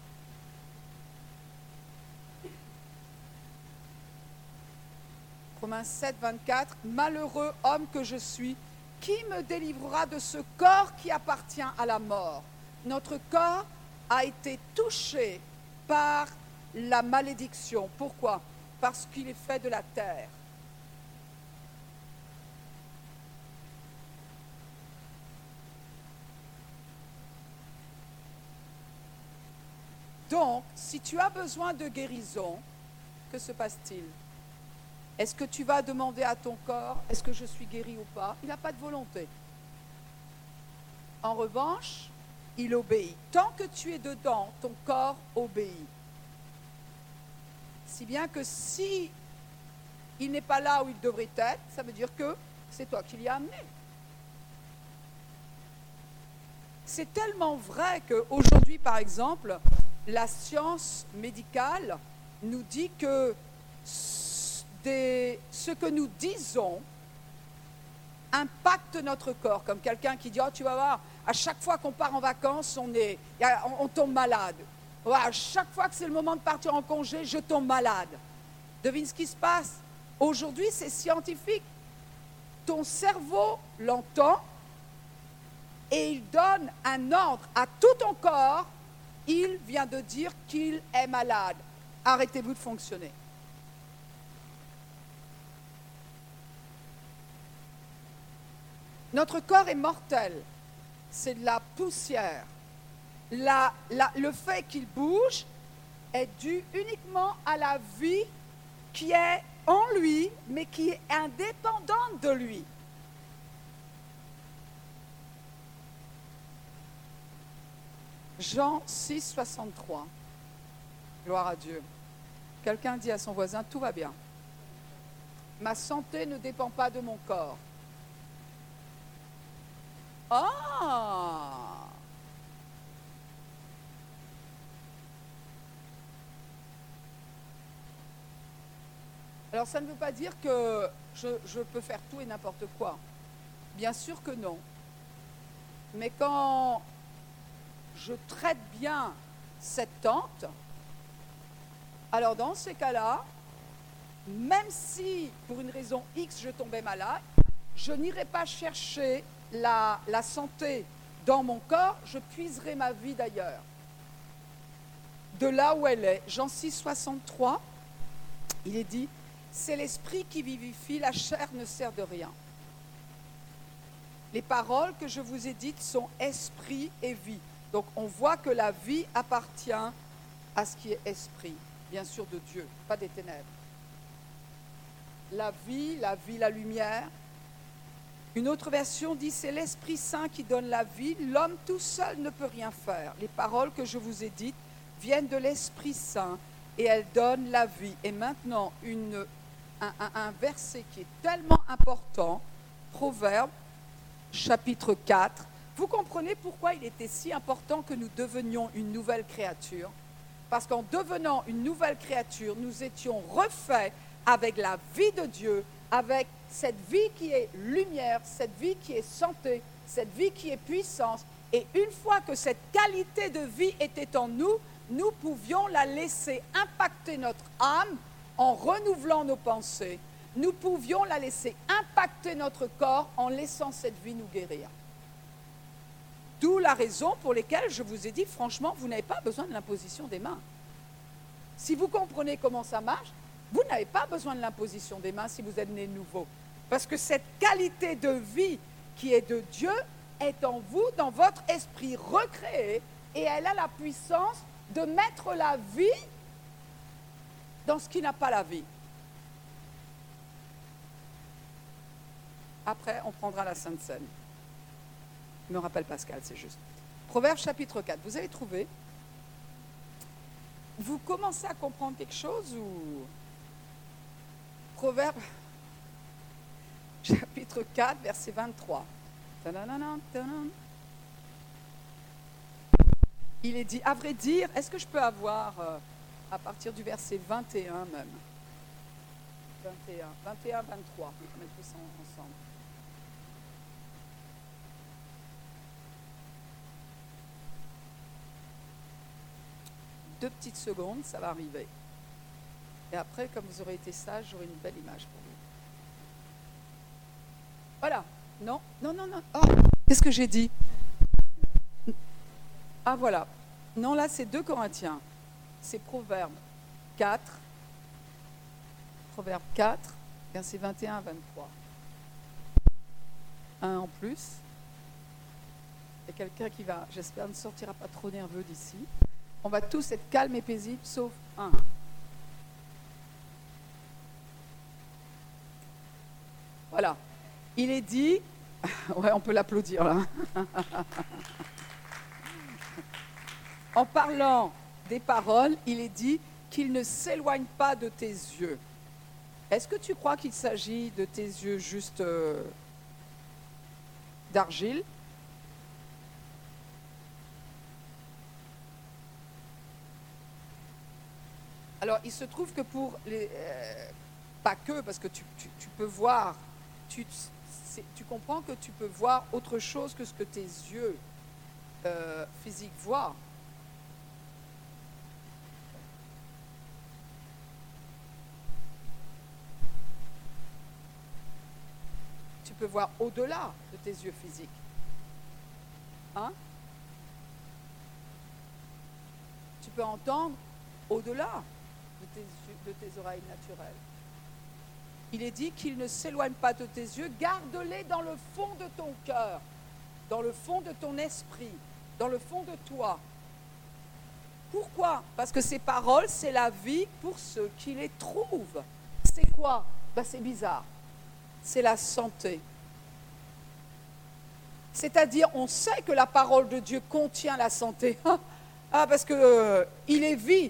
Romains sept, vingt-quatre, « Malheureux homme que je suis, qui me délivrera de ce corps qui appartient à la mort ?» Notre corps a été touché par la malédiction. Pourquoi? Parce qu'il est fait de la terre. Donc, si tu as besoin de guérison, que se passe-t-il? Est-ce que tu vas demander à ton corps, est-ce que je suis guéri ou pas? Il n'a pas de volonté. En revanche, il obéit. Tant que tu es dedans, ton corps obéit. Si bien que si il n'est pas là où il devrait être, ça veut dire que c'est toi qui l'y as amené. C'est tellement vrai qu'aujourd'hui, par exemple, la science médicale nous dit que Des, ce que nous disons impacte notre corps, comme quelqu'un qui dit « Oh, tu vas voir, à chaque fois qu'on part en vacances, on, est, on, on tombe malade. Ouais, à chaque fois que c'est le moment de partir en congé, je tombe malade. » Devine ce qui se passe. Aujourd'hui, c'est scientifique. Ton cerveau l'entend et il donne un ordre à tout ton corps. Il vient de dire qu'il est malade. Arrêtez-vous de fonctionner. Notre corps est mortel, c'est de la poussière. La, la, le fait qu'il bouge est dû uniquement à la vie qui est en lui, mais qui est indépendante de lui. Jean six, soixante-trois. Gloire à Dieu. Quelqu'un dit à son voisin, tout va bien. Ma santé ne dépend pas de mon corps. Ah! Alors ça ne veut pas dire que je, je peux faire tout et n'importe quoi. Bien sûr que non. Mais quand je traite bien cette tente, alors dans ces cas-là, même si pour une raison X je tombais malade, je n'irai pas chercher la, la santé dans mon corps, je puiserai ma vie d'ailleurs. De là où elle est. Jean six, soixante-trois. Il est dit, c'est l'esprit qui vivifie, la chair ne sert de rien. Les paroles que je vous ai dites sont esprit et vie. Donc on voit que la vie appartient à ce qui est esprit, bien sûr de Dieu, pas des ténèbres. La vie, la vie, la lumière. Une autre version dit, c'est l'Esprit Saint qui donne la vie, l'homme tout seul ne peut rien faire. Les paroles que je vous ai dites viennent de l'Esprit Saint et elles donnent la vie. Et maintenant, une, un, un, un verset qui est tellement important, Proverbe, chapitre quatre. Vous comprenez pourquoi il était si important que nous devenions une nouvelle créature? Parce qu'en devenant une nouvelle créature, nous étions refaits avec la vie de Dieu, avec cette vie qui est lumière, cette vie qui est santé, cette vie qui est puissance. Et une fois que cette qualité de vie était en nous, nous pouvions la laisser impacter notre âme en renouvelant nos pensées. Nous pouvions la laisser impacter notre corps en laissant cette vie nous guérir. D'où la raison pour laquelle je vous ai dit, franchement, vous n'avez pas besoin de l'imposition des mains. Si vous comprenez comment ça marche, vous n'avez pas besoin de l'imposition des mains si vous êtes né de nouveau. Parce que cette qualité de vie qui est de Dieu est en vous, dans votre esprit recréé, et elle a la puissance de mettre la vie dans ce qui n'a pas la vie. Après, on prendra la Sainte Seine. Je me rappelle Pascal, c'est juste. Proverbe chapitre quatre, vous avez trouvé? Vous commencez à comprendre quelque chose ou... Proverbe chapitre quatre, verset vingt-trois. Il est dit, à vrai dire, est-ce que je peux avoir, euh, à partir du verset vingt et un même, vingt et un, vingt et un, vingt-trois, on va mettre tout ça ensemble. Deux petites secondes, ça va arriver. Et après, comme vous aurez été sage, j'aurai une belle image pour vous. Voilà. Non, non, non, non. Oh, qu'est-ce que j'ai dit? Ah, voilà. Non, là, c'est deux Corinthiens. C'est Proverbe quatre. Proverbe quatre, versets vingt et un à vingt-trois. Un en plus. Il y a quelqu'un qui va, j'espère, ne sortira pas trop nerveux d'ici. On va tous être calmes et paisibles, sauf un. Voilà. Il est dit... Ouais, on peut l'applaudir là. En parlant des paroles, il est dit qu'il ne s'éloigne pas de tes yeux. Est-ce que tu crois qu'il s'agit de tes yeux juste euh, d'argile? Alors, il se trouve que pour les... Euh, pas que, parce que tu, tu, tu peux voir, tu, tu comprends que tu peux voir autre chose que ce que tes yeux euh, physiques voient. Tu peux voir au-delà de tes yeux physiques. Hein? Tu peux entendre au-delà de tes, de tes oreilles naturelles. Il est dit qu'il ne s'éloigne pas de tes yeux, garde-les dans le fond de ton cœur, dans le fond de ton esprit, dans le fond de toi. Pourquoi? Parce que ces paroles, c'est la vie pour ceux qui les trouvent. C'est quoi? Ben, c'est bizarre. C'est la santé. C'est-à-dire, on sait que la parole de Dieu contient la santé. Ah, parce qu'il euh, est vie.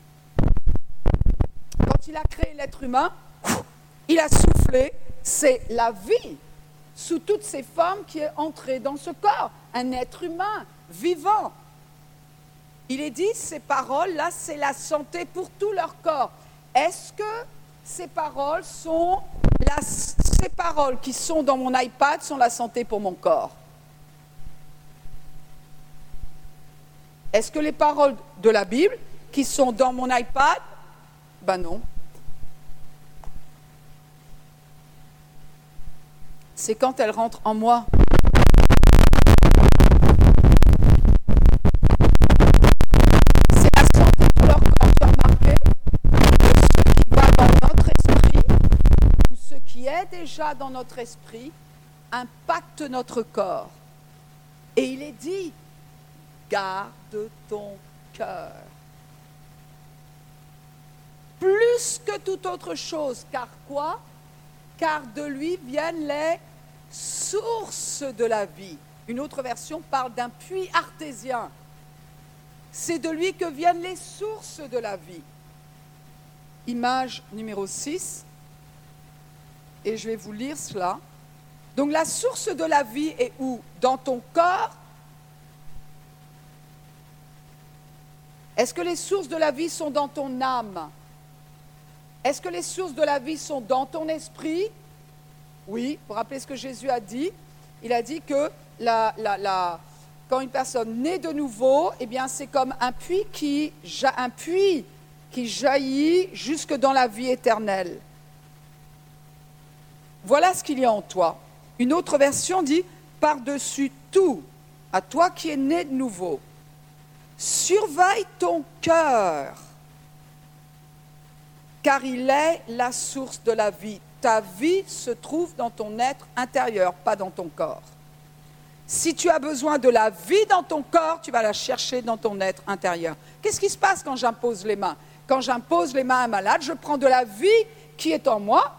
Quand il a créé l'être humain, il a soufflé, c'est la vie sous toutes ces formes qui est entrée dans ce corps. Un être humain, vivant. Il est dit, ces paroles-là, c'est la santé pour tout leur corps. Est-ce que ces paroles sont, la, ces paroles qui sont dans mon iPad sont la santé pour mon corps? Est-ce que les paroles de la Bible qui sont dans mon iPad? Ben non. C'est quand elles rentrent en moi. C'est la santé pour leur corps. Tu as remarqué que ce qui va dans déjà dans notre esprit impacte notre corps. Et il est dit, garde ton cœur. Plus que toute autre chose, car quoi? Car de lui viennent les sources de la vie. Une autre version parle d'un puits artésien. C'est de lui que viennent les sources de la vie. Image numéro six, et je vais vous lire cela. Donc la source de la vie est où? Dans ton corps? Est-ce que les sources de la vie sont dans ton âme? Est-ce que les sources de la vie sont dans ton esprit? Oui, vous vous rappelez ce que Jésus a dit? Il a dit que la, la, la, quand une personne naît de nouveau, eh bien c'est comme un puits qui, un puits qui jaillit jusque dans la vie éternelle. Voilà ce qu'il y a en toi. Une autre version dit, par-dessus tout, à toi qui es né de nouveau, surveille ton cœur, car il est la source de la vie. Ta vie se trouve dans ton être intérieur, pas dans ton corps. Si tu as besoin de la vie dans ton corps, tu vas la chercher dans ton être intérieur. Qu'est-ce qui se passe quand j'impose les mains? Quand j'impose les mains à un malade, je prends de la vie qui est en moi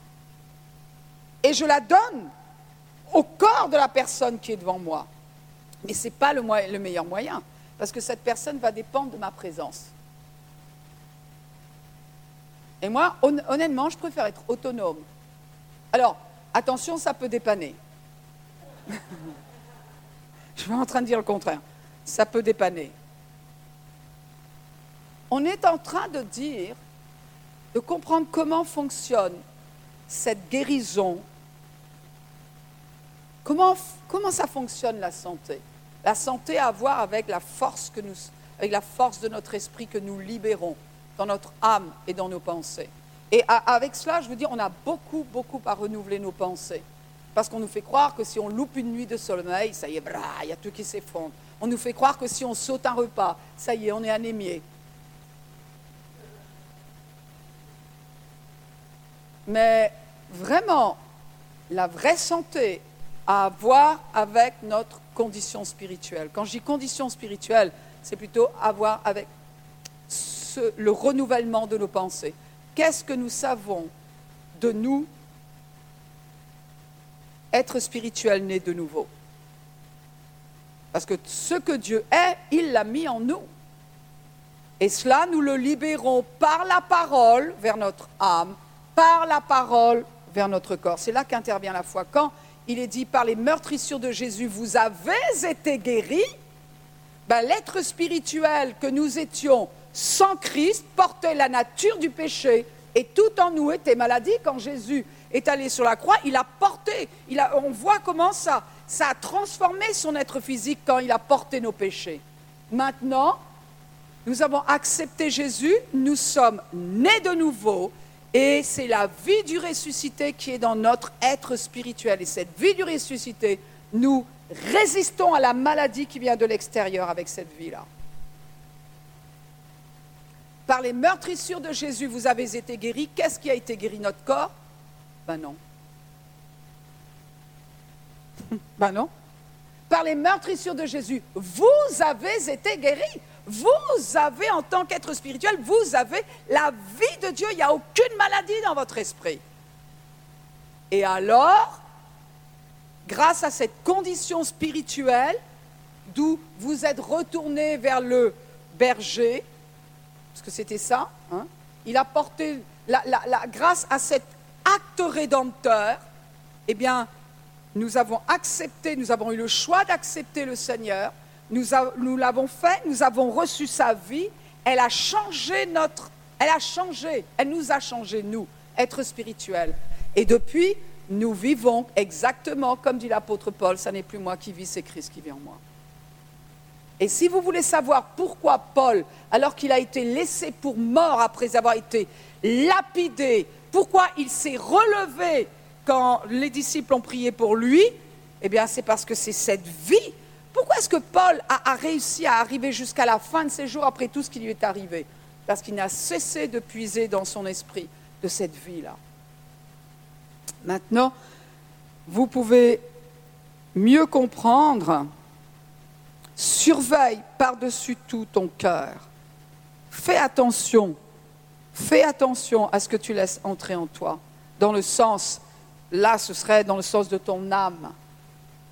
et je la donne au corps de la personne qui est devant moi. Mais ce n'est pas le, le meilleur moyen, parce que cette personne va dépendre de ma présence. Et moi, hon honnêtement, je préfère être autonome. Alors, attention, ça peut dépanner. Je suis pas en train de dire le contraire. Ça peut dépanner. On est en train de dire, de comprendre comment fonctionne cette guérison. Comment, comment ça fonctionne la santé? La santé a à voir avec la force que nous, avec la force de notre esprit que nous libérons dans notre âme et dans nos pensées. Et à, avec cela, je veux dire, on a beaucoup, beaucoup à renouveler nos pensées. Parce qu'on nous fait croire que si on loupe une nuit de sommeil, ça y est, il y a tout qui s'effondre. On nous fait croire que si on saute un repas, ça y est, on est anémié. Mais vraiment, la vraie santé a à voir avec notre condition spirituelle. Quand je dis condition spirituelle, c'est plutôt à voir avec ce, le renouvellement de nos pensées. Qu'est-ce que nous savons de nous, être spirituel né de nouveau? Parce que ce que Dieu est, il l'a mis en nous. Et cela, nous le libérons par la parole vers notre âme, par la parole vers notre corps. C'est là qu'intervient la foi. Quand il est dit par les meurtrissures de Jésus, vous avez été guéris, ben, l'être spirituel que nous étions sans Christ portait la nature du péché et tout en nous était maladie. Quand Jésus est allé sur la croix, il a porté, il a, on voit comment ça, ça a transformé son être physique quand il a porté nos péchés. Maintenant, nous avons accepté Jésus, nous sommes nés de nouveau et c'est la vie du ressuscité qui est dans notre être spirituel. Et cette vie du ressuscité, nous résistons à la maladie qui vient de l'extérieur avec cette vie-là. Par les meurtrissures de Jésus, vous avez été guéris. Qu'est-ce qui a été guéri? Notre corps? Ben non. Ben non. Par les meurtrissures de Jésus, vous avez été guéris. Vous avez, en tant qu'être spirituel, vous avez la vie de Dieu. Il n'y a aucune maladie dans votre esprit. Et alors, grâce à cette condition spirituelle, d'où vous êtes retourné vers le berger, parce que c'était ça, hein, il a porté, la, la, la, grâce à cet acte rédempteur, eh bien, nous avons accepté, nous avons eu le choix d'accepter le Seigneur, nous, a, nous l'avons fait, nous avons reçu sa vie, elle a changé notre, elle a changé, elle nous a changé, nous, être spirituels. Et depuis, nous vivons exactement comme dit l'apôtre Paul, ça n'est plus moi qui vis, c'est Christ qui vit en moi. Et si vous voulez savoir pourquoi Paul, alors qu'il a été laissé pour mort après avoir été lapidé, pourquoi il s'est relevé quand les disciples ont prié pour lui, eh bien c'est parce que c'est cette vie. Pourquoi est-ce que Paul a, a réussi à arriver jusqu'à la fin de ses jours après tout ce qui lui est arrivé? Parce qu'il n'a cessé de puiser dans son esprit de cette vie-là. Maintenant, vous pouvez mieux comprendre. Surveille par-dessus tout ton cœur. Fais attention, fais attention à ce que tu laisses entrer en toi. Dans le sens, là ce serait dans le sens de ton âme. Pourquoi ?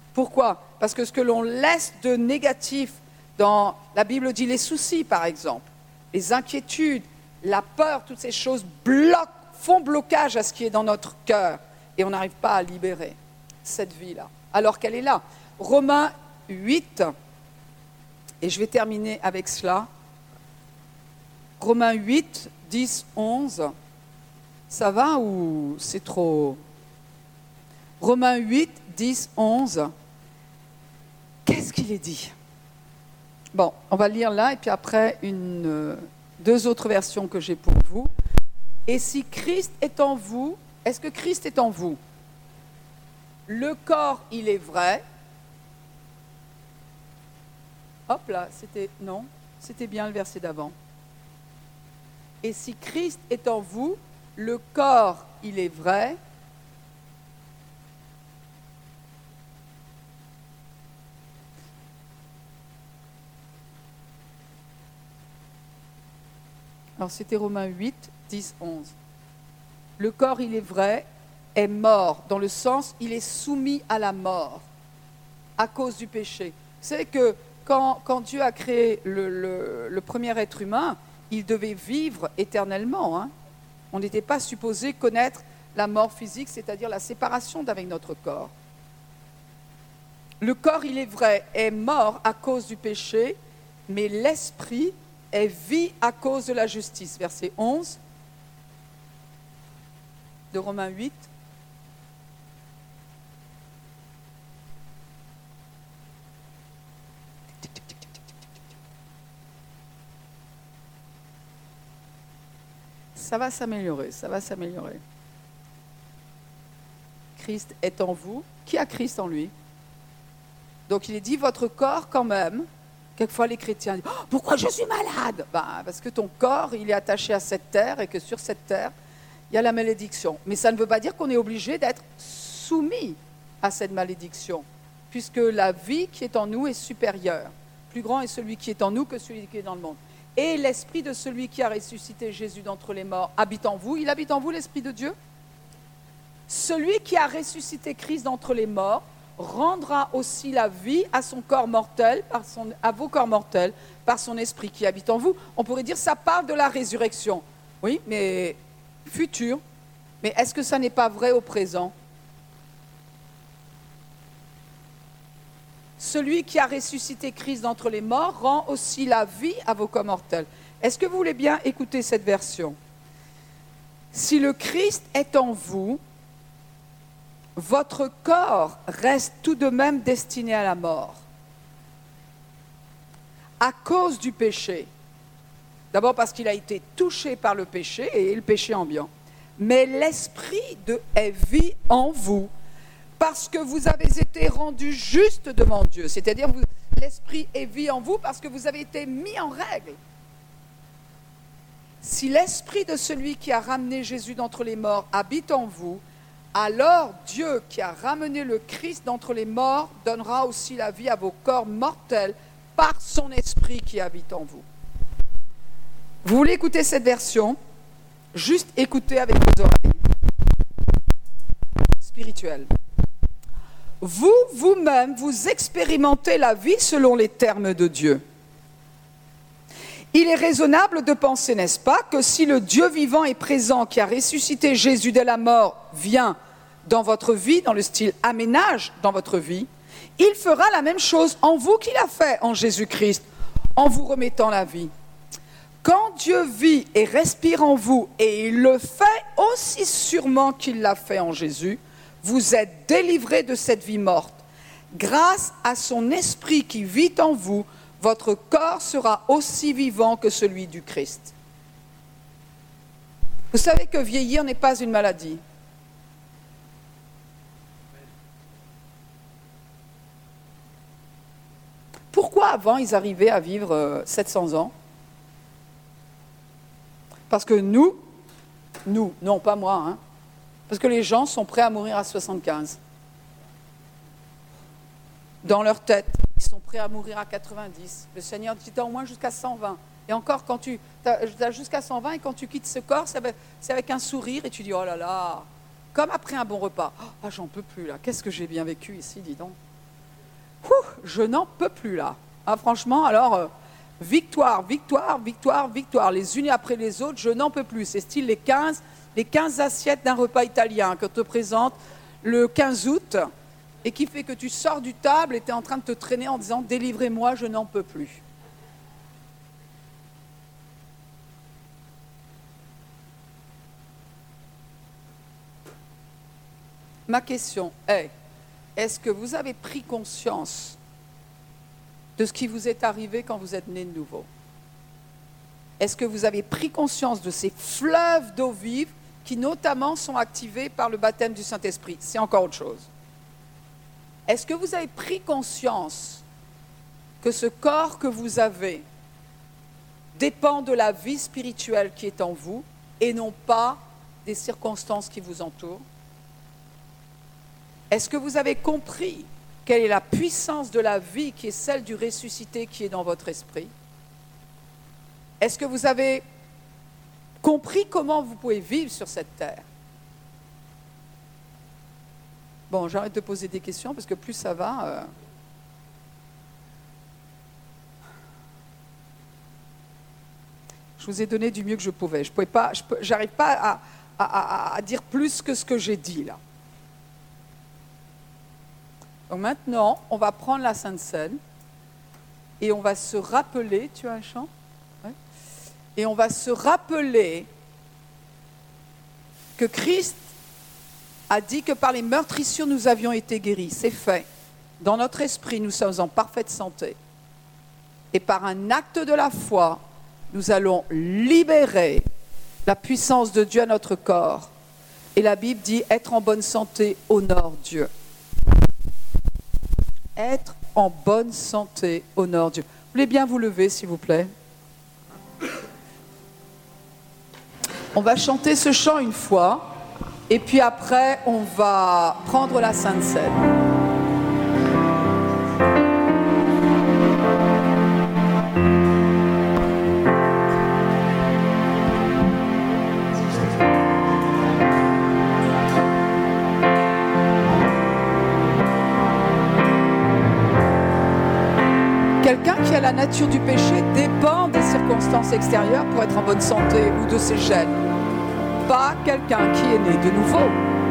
Parce que ce que l'on laisse de négatif, dans la Bible dit les soucis par exemple, les inquiétudes, la peur, toutes ces choses bloquent, font blocage à ce qui est dans notre cœur. Et on n'arrive pas à libérer cette vie-là, alors qu'elle est là. Romains huit, et je vais terminer avec cela. Romains huit, dix, onze. Ça va ou c'est trop ? Romains huit, dix, onze. Qu'est-ce qu'il est dit ? Bon, on va lire là et puis après une, euh, deux autres versions que j'ai pour vous. Et si Christ est en vous, est-ce que Christ est en vous ? Le corps, il est vrai. Hop là, c'était, non, c'était bien le verset d'avant. Et si Christ est en vous, le corps, il est vrai. Alors c'était Romains huit, dix, onze. Le corps, il est vrai, est mort, dans le sens, il est soumis à la mort, à cause du péché. Vous savez que Quand, quand Dieu a créé le, le, le premier être humain, il devait vivre éternellement. Hein. On n'était pas supposé connaître la mort physique, c'est-à-dire la séparation d'avec notre corps. Le corps, il est vrai, est mort à cause du péché, mais l'esprit est vie à cause de la justice. Verset onze de Romains huit. Ça va s'améliorer, ça va s'améliorer. Christ est en vous. Qui a Christ en lui ? Donc il est dit, votre corps quand même, quelquefois les chrétiens disent, oh, pourquoi je suis malade ? Ben, parce que ton corps, il est attaché à cette terre et que sur cette terre, il y a la malédiction. Mais ça ne veut pas dire qu'on est obligé d'être soumis à cette malédiction, puisque la vie qui est en nous est supérieure. Plus grand est celui qui est en nous que celui qui est dans le monde. Et l'esprit de celui qui a ressuscité Jésus d'entre les morts habite en vous. Il habite en vous, l'esprit de Dieu ? Celui qui a ressuscité Christ d'entre les morts rendra aussi la vie à son corps mortel, par son, à vos corps mortels, par son esprit qui habite en vous. On pourrait dire que ça parle de la résurrection. Oui, mais futur. Mais est-ce que ça n'est pas vrai au présent ? Celui qui a ressuscité Christ d'entre les morts rend aussi la vie à vos corps mortels. Est-ce que vous voulez bien écouter cette version ? Si le Christ est en vous, votre corps reste tout de même destiné à la mort. À cause du péché. D'abord parce qu'il a été touché par le péché et le péché ambiant. Mais l'esprit de est vie en vous. Parce que vous avez été rendus justes devant Dieu. C'est-à-dire que l'esprit est vie en vous parce que vous avez été mis en règle. Si l'esprit de celui qui a ramené Jésus d'entre les morts habite en vous, alors Dieu qui a ramené le Christ d'entre les morts donnera aussi la vie à vos corps mortels par son esprit qui habite en vous. Vous voulez écouter cette version ? Juste écoutez avec vos oreilles spirituelles. Vous, vous-même, vous expérimentez la vie selon les termes de Dieu. Il est raisonnable de penser, n'est-ce pas, que si le Dieu vivant et présent qui a ressuscité Jésus de la mort vient dans votre vie, dans le style aménage dans votre vie, il fera la même chose en vous qu'il a fait en Jésus-Christ, en vous remettant la vie. Quand Dieu vit et respire en vous, et il le fait aussi sûrement qu'il l'a fait en Jésus, vous êtes délivrés de cette vie morte. Grâce à son esprit qui vit en vous, votre corps sera aussi vivant que celui du Christ. Vous savez que vieillir n'est pas une maladie. Pourquoi avant ils arrivaient à vivre sept cents ans ? Parce que nous, nous, non pas moi, hein, Parce que les gens sont prêts à mourir à soixante-quinze. Dans leur tête, ils sont prêts à mourir à quatre-vingt-dix. Le Seigneur dit, t'as au moins jusqu'à cent vingt. Et encore, quand tu as jusqu'à cent vingt et quand tu quittes ce corps, c'est avec, c'est avec un sourire et tu dis, oh là là, comme après un bon repas. Ah, oh, j'en peux plus là, qu'est-ce que j'ai bien vécu ici, dis donc. Ouh, je n'en peux plus là. Ah, franchement, alors, euh, victoire, victoire, victoire, victoire, les unes après les autres, je n'en peux plus. C'est style les quinze, les quinze assiettes d'un repas italien que te présente le quinze août et qui fait que tu sors du table et tu es en train de te traîner en disant, délivrez-moi, je n'en peux plus. Ma question est, est-ce que vous avez pris conscience de ce qui vous est arrivé quand vous êtes né de nouveau? Est-ce que vous avez pris conscience de ces fleuves d'eau vive qui notamment sont activés par le baptême du Saint-Esprit? C'est encore autre chose. Est-ce que vous avez pris conscience que ce corps que vous avez dépend de la vie spirituelle qui est en vous et non pas des circonstances qui vous entourent? Est-ce que vous avez compris quelle est la puissance de la vie qui est celle du ressuscité qui est dans votre esprit? Est-ce que vous avez compris comment vous pouvez vivre sur cette terre? Bon, j'arrête de poser des questions parce que plus ça va... Euh... Je vous ai donné du mieux que je pouvais. Je pouvais pas, je peux, j'arrive pas à, à, à, à dire plus que ce que j'ai dit là. Donc maintenant, on va prendre la Sainte Seine et on va se rappeler, tu as un chant? Ouais. Et on va se rappeler que Christ a dit que par les meurtrissures nous avions été guéris. C'est fait. Dans notre esprit, nous sommes en parfaite santé. Et par un acte de la foi, nous allons libérer la puissance de Dieu à notre corps. Et la Bible dit, être en bonne santé honore Dieu. Être en bonne santé honore Dieu. Vous voulez bien vous lever, s'il vous plaît? On va chanter ce chant une fois, et puis après, on va prendre la Sainte Seine. Quelqu'un qui a la nature du péché dépend des circonstances extérieures pour être en bonne santé ou de ses gènes. Pas quelqu'un qui est né de nouveau.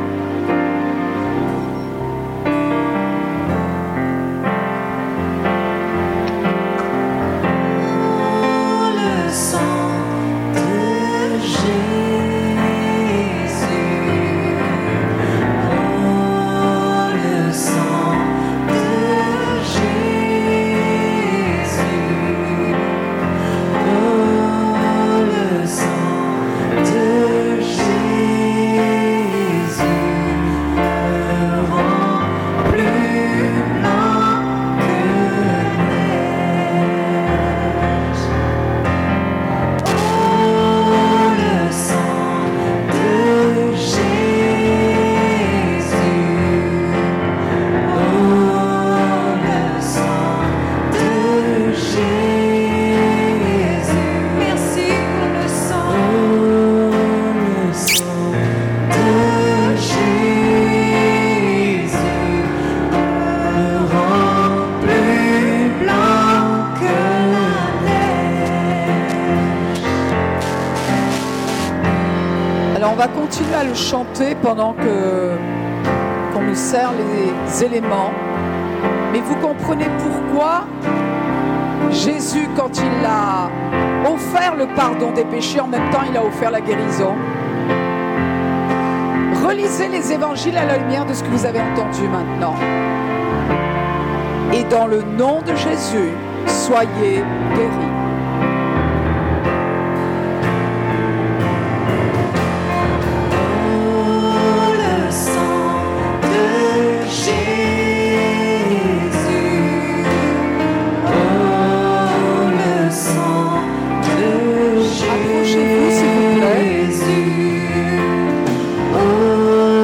À le chanter pendant que qu'on nous sert les éléments, mais vous comprenez pourquoi Jésus, quand il a offert le pardon des péchés, en même temps il a offert la guérison. Relisez les évangiles à la lumière de ce que vous avez entendu maintenant. Et dans le nom de Jésus, soyez guéris. Oh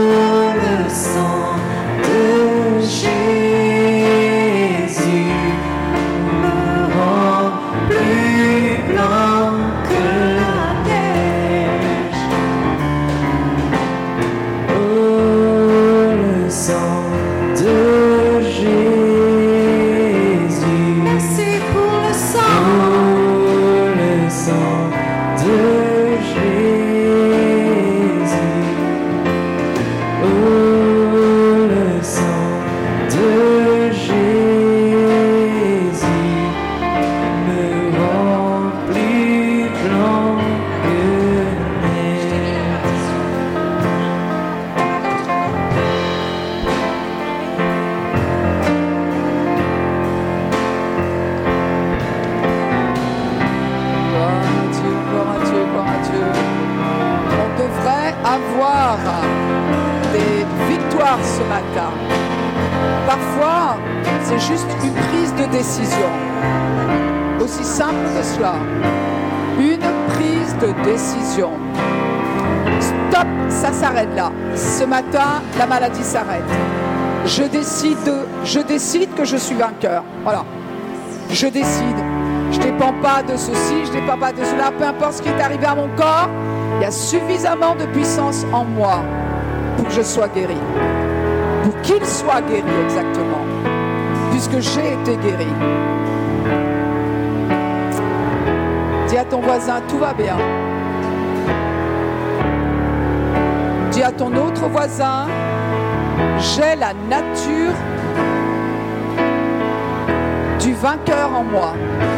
avoir des victoires ce matin. Parfois, c'est juste une prise de décision. Aussi simple que cela. Une prise de décision. Stop, ça s'arrête là. Ce matin, la maladie s'arrête. Je décide, je décide que je suis vainqueur. Voilà. Je décide. Je ne dépends pas de ceci, je ne dépends pas de cela. Peu importe ce qui est arrivé à mon corps, il y a suffisamment de puissance en moi pour que je sois guéri. Pour qu'il soit guéri exactement. Puisque j'ai été guéri. Dis à ton voisin, tout va bien. Dis à ton autre voisin, j'ai la nature du vainqueur en moi.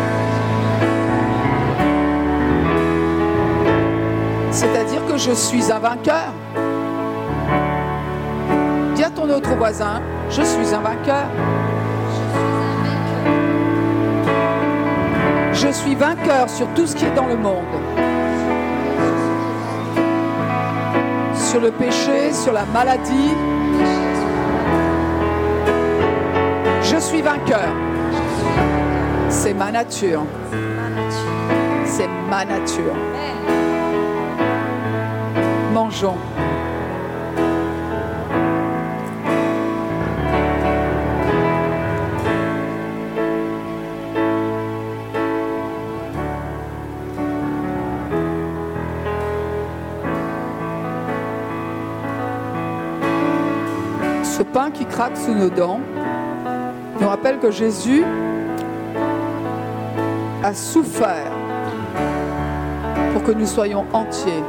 C'est-à-dire que je suis un vainqueur. Dis à ton autre voisin, je suis un vainqueur. Je suis vainqueur sur tout ce qui est dans le monde. Sur le péché, sur la maladie. Je suis vainqueur. C'est ma nature. C'est ma nature. Mangeons. Ce pain qui craque sous nos dents nous rappelle que Jésus a souffert pour que nous soyons entiers,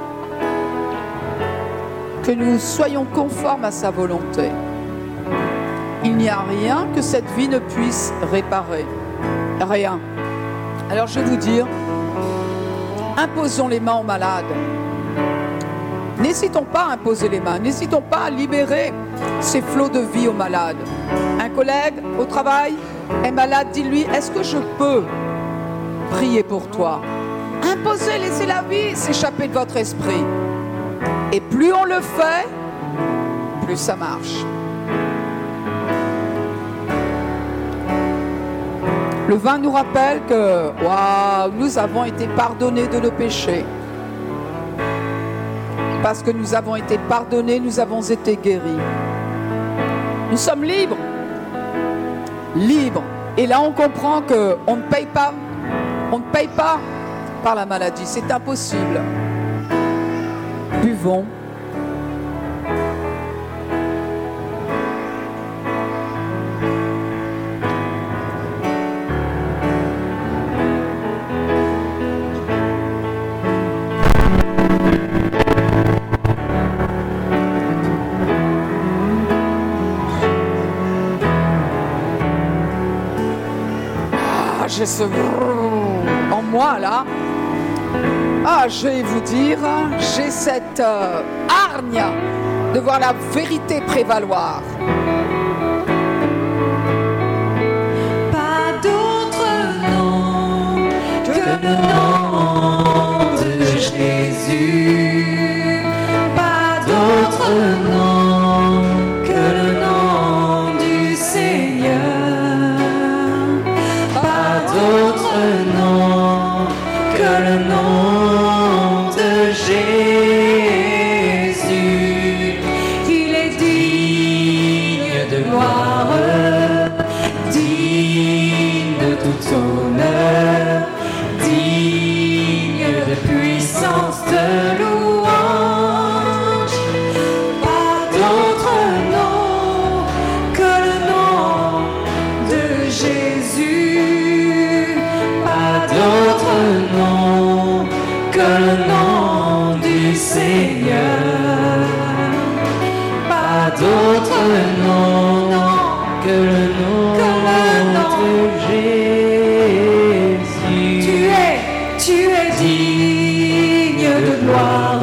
que nous soyons conformes à sa volonté. Il n'y a rien que cette vie ne puisse réparer. Rien. Alors je vais vous dire, imposons les mains aux malades. N'hésitons pas à imposer les mains, n'hésitons pas à libérer ces flots de vie aux malades. Un collègue au travail est malade, dis-lui, est-ce que je peux prier pour toi? Imposez, laissez la vie s'échapper de votre esprit. Et plus on le fait, plus ça marche. Le vin nous rappelle que waouh, nous avons été pardonnés de nos péchés. Parce que nous avons été pardonnés, nous avons été guéris. Nous sommes libres. Libres. Et là, on comprend qu'on ne paye pas. On ne paye pas par la maladie. C'est impossible. Buvons. J'ai ce en moi là. Ah, je vais vous dire, j'ai cette euh, hargne de voir la vérité prévaloir. Pas d'autre nom que le nom de Jésus. Pas d'autre nom que le nom du Seigneur. D'autre nom que le nom de Jésus. Il est digne de gloire, digne de tout honneur, digne de puissance, de louange. Pas d'autre nom que le nom de Jésus. D'autre nom que le nom du Seigneur. Pas d'autre nom que le nom de Jésus. Tu es, tu es digne de gloire,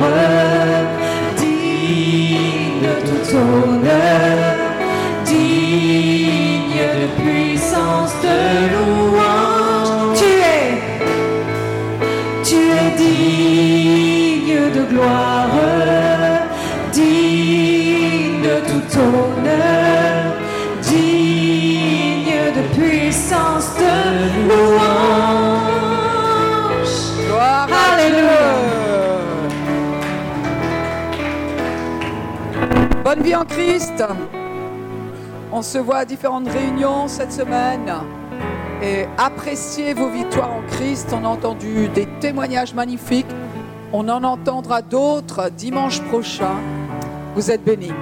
digne de tout honneur, digne de puissance, de louange. Tu es Tu es digne de gloire, honneur, digne de puissance, de louange. Gloire à Alléluia. Dieu. Bonne vie en Christ. On se voit à différentes réunions cette semaine. Et appréciez vos victoires en Christ. On a entendu des témoignages magnifiques. On en entendra d'autres dimanche prochain. Vous êtes bénis.